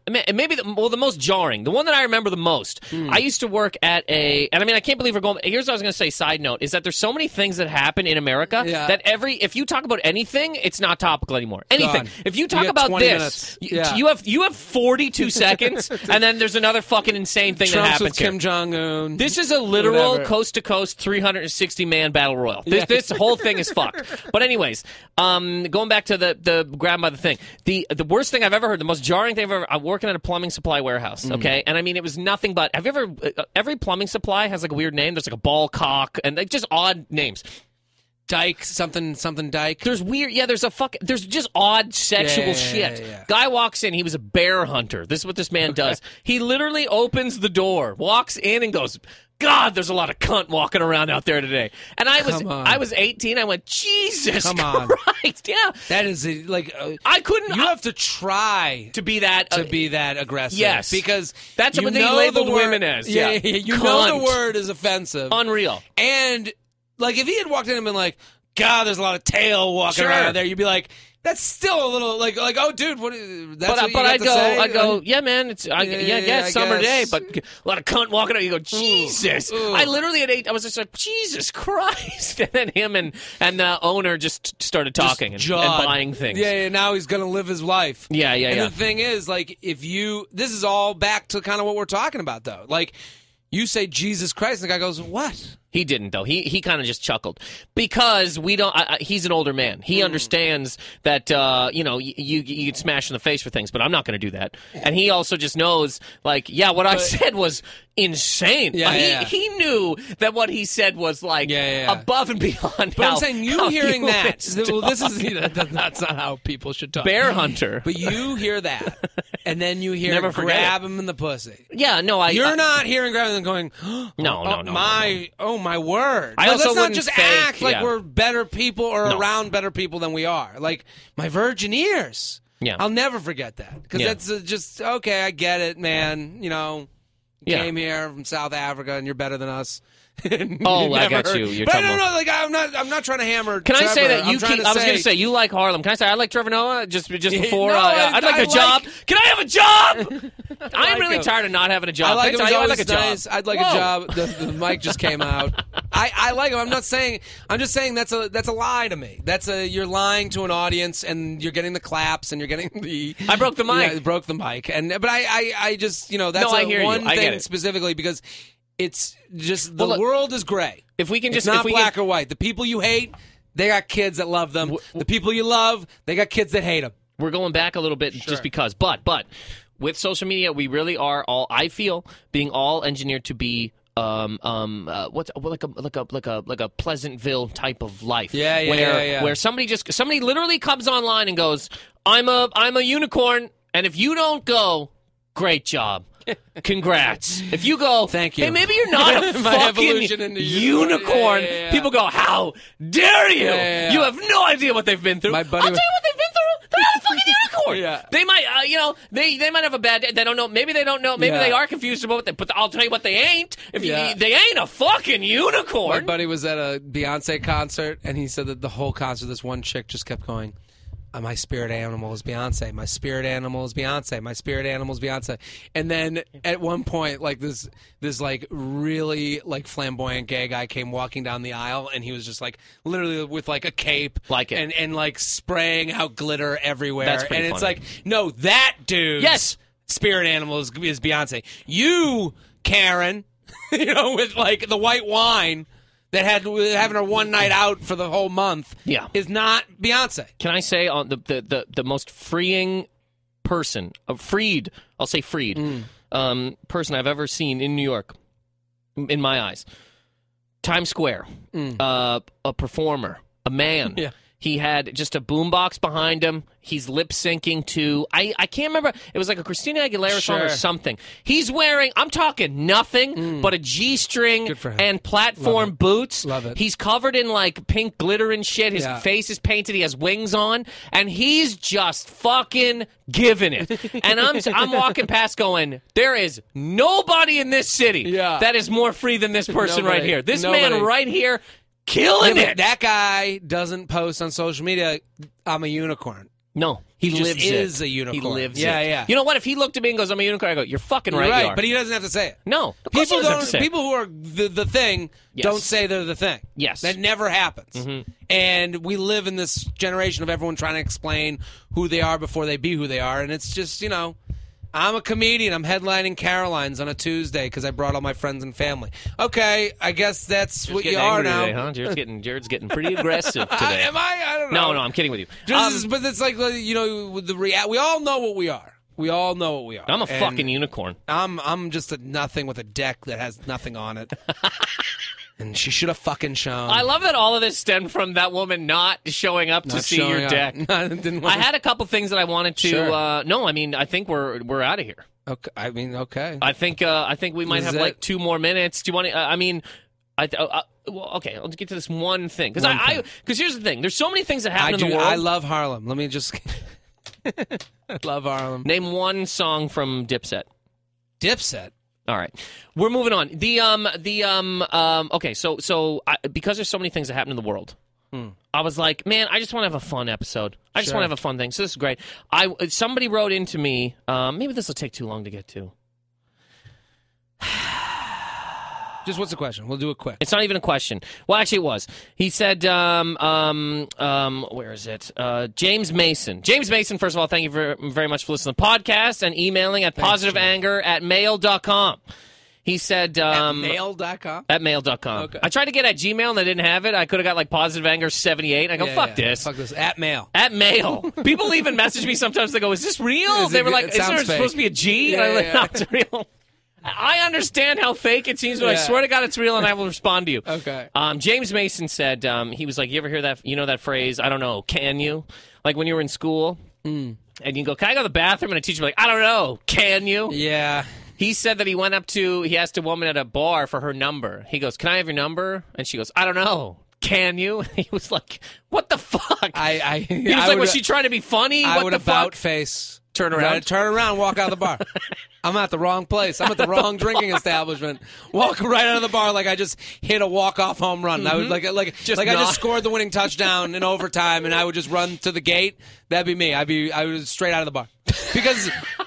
maybe the, well the most jarring, the one that I remember the most. Mm. I used to work at a, and I mean I can't believe we're going. Here's what I was going to say. Side note is that there's so many things that happen in America yeah. that every if you talk about anything, it's not topical anymore. Anything. Gone. If you talk you about this, you, yeah. you have you have forty-two seconds, and then there's another fucking insane thing Trump's that happens with Kim Jong Un. This is a literal Whatever. coast to coast three hundred sixty man battle royal. This Yeah. this whole thing is fucked. But anyways, um, going back to the the grab by the thing, the the worst thing I've ever heard, the most jarring thing I've ever. I'm working at a plumbing supply warehouse. Okay, mm. and I mean it was nothing but. Have you ever? Uh, every plumbing supply has like a weird name. There's like a ball cock and like just odd names. Dyke, something, something Dyke. There's weird, yeah. There's a fuck. There's just odd sexual yeah, yeah, shit. Yeah, yeah. Guy walks in. He was a bear hunter. This is what this man okay. does. He literally opens the door, walks in, and goes, God, there's a lot of cunt walking around out there today. And I was, I was eighteen. I went, Jesus, come on, Christ, yeah. That is a, like uh, I couldn't. You I, have to try to be that uh, to be that aggressive. Yes, because that's you what they know labeled the word, women as. Yeah, Yeah, yeah you cunt. know the word is offensive, unreal. And like if he had walked in and been like, God, there's a lot of tail walking sure. around out there, you'd be like, that's still a little like like oh dude, what? That's but what you but got I'd to go, say? I'd go, yeah, man, it's I, Yeah, yeah, yeah, I guess I summer guess. day, but a lot of cunt walking out. You go, Jesus! Ooh, ooh. I literally at eight, I was just like, Jesus Christ! And then him and and the owner just started talking and, and buying things. Yeah, yeah, now he's gonna live his life. Yeah, yeah, and yeah. the thing is, like, if you, this is all back to kind of what we're talking about, though. Like, you say Jesus Christ, and the guy goes, what? He didn't though. He he kind of just chuckled because we don't. I, I, he's an older man. He mm. understands that uh, you know you you you get smashed in the face for things, but I'm not going to do that. And he also just knows, like, yeah, what but, I said was insane. Yeah, uh, he yeah. he knew that what he said was like yeah, yeah, yeah. above and beyond. But how, I'm saying you hearing that. Well, this is you know, that's not how people should talk. Bear hunter. But you hear that, and then you hear Never grab him in the pussy. Yeah, no, I. You're I, not hearing grab him and going, oh, no, no, oh, no, my, no, no. oh my word. I like, also let's not wouldn't just fake, act like yeah. we're better people or No. around better people than we are. Like my virgin ears. Yeah, I'll never forget that because yeah. that's uh, just okay. I get it, man. You know, you yeah. came here from South Africa and you're better than us. Oh, I got heard. you. You're but talking no, no, about... like I'm not. I'm not trying to hammer. Can Trevor. I say that you I'm keep? to I was say, going to say you like Harlem. Can I say I like Trevor Noah just just before? No, uh, I- I'd like I a like- job. Can I have a job? I am like really him. tired of not having a job. I like Can him. I He's tell you, I always like a job. nice. I'd like Whoa. a job. The, the mic just came out. I, I like him. I'm not saying. I'm just saying that's a that's a lie to me. That's a you're lying to an audience and you're getting the claps and you're getting the. I broke the mic. Yeah, broke the mic. And but I I, I just you know that's No, I a hear you. one I get thing it. specifically because it's just the Well, look, world is gray. If we can It's just not if we black can, or white. The people you hate, they got kids that love them. The people you love, they got kids that hate them. we're going back a little bit Sure. just because. But but with social media, we really are all. I feel being all engineered to be. Um, um, uh, what's like a like a like a like a Pleasantville type of life. Yeah, yeah, where, yeah, yeah. Where somebody just somebody literally comes online and goes, "I'm a I'm a unicorn," and if you don't go, great job. Congrats. If you go, Thank you. Hey, maybe you're not a My fucking evolution into unicorn. unicorn. Yeah, yeah, yeah. People go, how dare you? Yeah, yeah, yeah. You have no idea what they've been through. My I'll buddy tell was- you what they've been through. They're not a fucking unicorn. Yeah. They might, uh, you know, they they might have a bad day. They don't know. Maybe they don't know. Maybe Yeah. they are confused about what they. But I'll tell you what they ain't. If Yeah. you, they ain't a fucking My unicorn. buddy was at a Beyonce concert, and he said that the whole concert, this one chick just kept going, uh, my spirit animal is Beyonce. My spirit animal is Beyonce. My spirit animal is Beyonce. And then at one point, like this, this like really like flamboyant gay guy came walking down the aisle, and he was just like literally with like a cape, Like it. and and like spraying out glitter everywhere. That's pretty and it's funny. like, no, that dude, Yes. spirit animal is, is Beyonce. You, Karen, you know, with like the white wine. That had having her one night out for the whole month, Yeah. is not Beyonce. Can I say on the the the, the most freeing person, uh, freed, I'll say freed, Mm. um, person I've ever seen in New York, in my eyes. Times Square, Mm. uh, a performer, a man. Yeah. He had just a boombox behind him. He's lip syncing to I, I can't remember. It was like a Christina Aguilera song or Sure. something. He's wearing I'm talking nothing but a G string Good for him. and platform Love it. boots. Love it. He's covered in like pink glitter and shit. His Yeah. face is painted. He has wings on, and he's just fucking giving it. And I'm I'm walking past, going, there is nobody in this city Yeah. that is more free than this person Nobody. right here. This Nobody. man right here. Killing Yeah, but it. that guy doesn't post on social media, I'm a unicorn. No, He, he, just lives is it. a unicorn. He lives yeah, it. Yeah, You know what? If he looked at me and goes, "I'm a unicorn," I go, "You're fucking right, You're right, you are." but he doesn't have to say it. No, of course People he doesn't have don't. to say it. People who are the, the thing Yes. don't say they're the thing. Yes. That never happens. Mm-hmm. And we live in this generation of everyone trying to explain who they are before they be who they are, and it's just, you know, I'm a comedian. I'm headlining Caroline's on a Tuesday because I brought all my friends and family. Okay, I guess that's Jared's what you getting are angry now. today, huh? Jared's getting Jared's getting pretty aggressive today. I, am I? I don't know. No, no, I'm kidding with you. Just, Um, but it's like, you know, with the rea- we all know what we are. We all know what we are. I'm a And fucking unicorn. I'm I'm just a nothing with a deck that has nothing on it. And she should have fucking shown. I love that all of this stemmed from that woman not showing up to Not see showing your up. deck. No, didn't I want had a couple things that I wanted to. Sure. Uh, no, I mean, I think we're we're out of here. Okay, I mean, okay. I think uh, I think we might Is have it? like two more minutes. Do you want to? Uh, I mean, I uh, uh, well, okay. Let's get to this one thing because One I thing. because here's the thing. There's so many things that happen I in do. the world. I love Harlem. Let me just. I love Harlem. Name one song from Dipset. Dipset. All right, we're moving on. The um the um um okay. So so I, because there's so many things that happen in the world. I was like, man, I just want to have a fun episode. I just Sure. want to have a fun thing. So this is great. I somebody wrote into me. Um, maybe this will take too long to get to. Just what's the question? We'll do it quick. It's not even a question. Well, actually, it was. He said, um, um, um, where is it? Uh, James Mason. James Mason, first of all, thank you very, very much for listening to the podcast and emailing at positiveanger at mail dot com. He said... Um, At mail dot com? At mail dot com. Okay. I tried to get at Gmail and I didn't have it. I could have got like Positive Anger seventy-eight. I go, Yeah, fuck yeah. this. Fuck this. At mail. At mail. People even message me sometimes. They go, is this real? Is they it were good? like, It is there sounds supposed fake. to be a G? Yeah, and I'm like, yeah. no, it's real. I understand how fake it seems, but I Yeah. swear to God it's real and I will respond to you. Okay. Um, James Mason said, um, he was like, you ever hear that, you know that phrase, I don't know, can you? Like when you were in school Mm. and you go, can I go to the bathroom? And a teacher would be like, I don't know, can you? Yeah. He said that he went up to, he asked a woman at a bar for her number. He goes, can I have your number? And she goes, I don't know. Can you? And he was like, what the fuck? I, I, he was I like, would, was she trying to be funny? I what would the about fuck? face. Turn around. Right, turn around, walk out of the bar. I'm at the wrong place. I'm at the wrong drinking establishment. Walk right out of the bar like I just hit a walk-off home run. I would like like Just like I not- just scored the winning touchdown in overtime, and I would just run to the gate. That'd be me. I'd be I was straight out of the bar because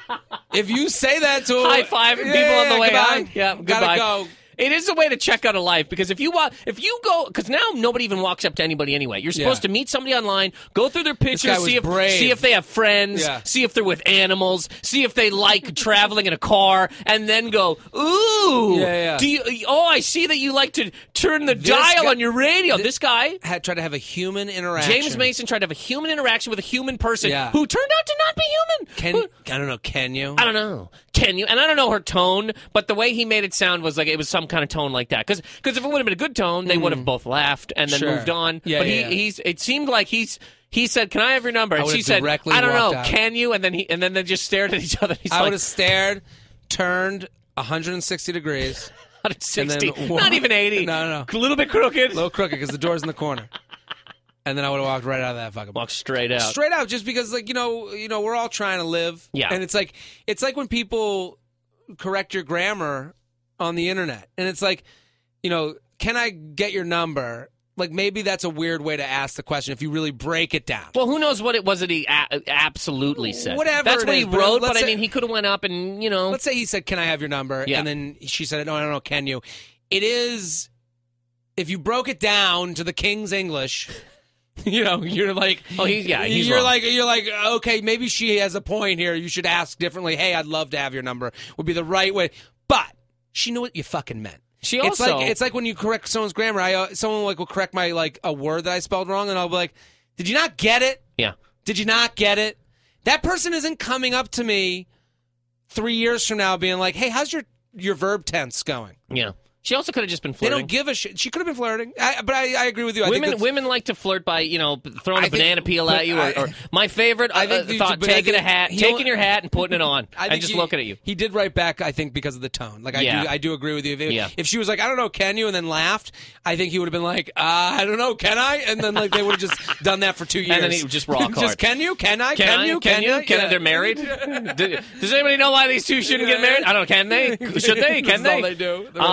if you say that to High five yeah, people on the way goodbye. out. Yeah, Gotta goodbye. go. It is a way to check out a life because if you walk, if you go, because now nobody even walks up to anybody anyway. You're supposed Yeah. to meet somebody online, go through their pictures, guy was see if brave. see if they have friends, Yeah. see if they're with animals, see if they like traveling in a car, and then go, ooh, Yeah, yeah. do you? Oh, I see that you like to turn the This dial guy- on your radio. This guy. Had tried to have a human interaction. James Mason tried to have a human interaction with a human person Yeah. who turned out to not be human. Can Who- I don't know? Can you? I don't know. Can you? And I don't know her tone, but the way he made it sound was like it was some kind of tone like that. Because if it would have been a good tone, they would have both laughed and then Mm. Sure. moved on. Yeah, but yeah, he, yeah. he's. It seemed like he's. He said, "Can I have your number?" And I she would've said, directly "I don't know. walked out. Can you?" And then he and then they just stared at each other. He's I like, would have stared, turned one hundred sixty degrees. one sixty, and then not walk- even eighty. No, no, a little bit crooked. A little crooked because the door's in the corner. And then I would have walked right out of that fucking Walk straight out. straight out, just because, like, you know, you know, we're all trying to live. Yeah. And it's like, it's like when people correct your grammar on the internet, and it's like, you know, can I get your number? Like, maybe that's a weird way to ask the question if you really break it down. Well, who knows what it was that he a- absolutely said. Whatever That's it what he is, but wrote. let's But I say- mean, he could have went up and you know. Let's say he said, "Can I have your number?" Yeah. And then she said, "No, I don't know. Can you?" It is, if you broke it down to the King's English. You know, you're like, Oh, he's- yeah, he's you're wrong. like, you're like, okay, maybe she has a point here. You should ask differently. Hey, I'd love to have your number. Would be the right way. But she knew what you fucking meant. She It's also- like it's like when you correct someone's grammar. I uh, someone like will correct my like a word that I spelled wrong, and I'll be like, "Did you not get it? yeah. Did you not get it?" That person isn't coming up to me three years from now, being like, "Hey, how's your your verb tense going?" Yeah. She also could have just been They flirting. don't give a shit. She could have been flirting, I, but I, I agree with you. I Women think that's- women like to flirt by, you know, throwing I a banana think- peel but at you. Or, I- or my favorite I uh, think you thought, should- but I taking a think hat, he taking only- your hat and putting it on I and think just he, looking at you. He did write back, I think, because of the tone. Like I Yeah. do, I do agree with you. If, Yeah. if she was like, "I don't know, can you?" and then laughed, I think he would have been like, uh, "I don't know, can I?" And then like they would have just done that for two years. And then he would just rock hard. Just can you? Can I? Can, I? you? Can, you? Can Yeah. They're married? Do- Does anybody know why these two shouldn't get married? I don't know. Can they? Should they? Can That's they? all they do the rest of their Um, lives.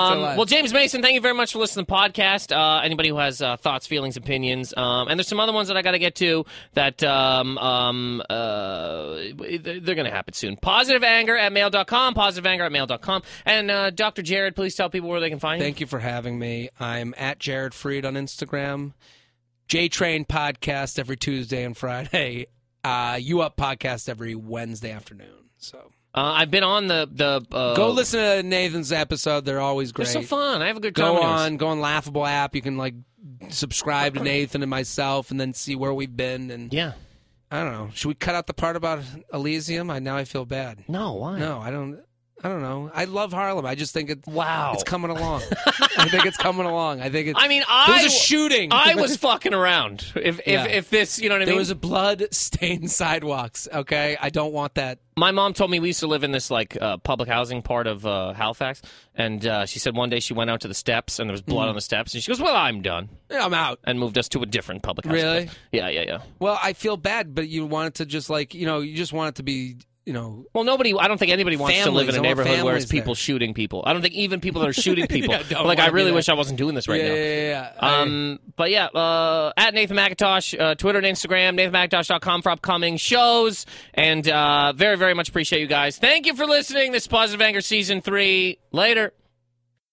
Well, James Mason, thank you very much for listening to the podcast. Uh, anybody who has uh, thoughts, feelings, opinions, um, and there's some other ones that I got to get to that um, um, uh, they're going to happen soon. Positive Anger at mail dot com, positive anger at mail dot com. And uh, Doctor Jared, please tell people where they can find you. Thank you for having me. I'm at Jared Freed on Instagram. J-Train podcast every Tuesday and Friday. Uh, You Up podcast every Wednesday afternoon. So uh, I've been on the the. Uh, go listen to Nathan's episode. They're always great. They're so fun. I have a good time. Go with on, go on Laughable app. You can like subscribe to Nathan and myself, and then see where we've been. And yeah, I don't know. Should we cut out the part about Elysium? I now I feel bad. No, why? No, I don't. I don't know. I love Harlem. I just think it's wow. It's coming along. I think it's coming along. I think it's. I mean, I there was a shooting. I was fucking around. If if, Yeah. if this, you know what I There mean. was a blood-stained sidewalks. Okay, I don't want that. My mom told me we used to live in this like uh, public housing part of uh, Halifax, and uh, she said one day she went out to the steps and there was blood Mm. on the steps, and she goes, "Well, I'm done," Yeah, I'm out. and moved us to a different public housing. Really? place. Yeah, yeah, yeah. Well, I feel bad, but you want it to just like you know, you just want it to be you know. Well, nobody. I don't think anybody wants to live Families, in a I want neighborhood where it's families people there. shooting people. I don't think even people that are shooting people. Yeah, don't like, I wanna be really there. wish I wasn't doing this right yeah, now. yeah, yeah, yeah. Um, but yeah, uh, at Nathan McIntosh, uh, Twitter and Instagram, nathan mcintosh dot com for upcoming shows, and uh, very, very much appreciate you guys. Thank you for listening. This is Positive Anger Season three. Later.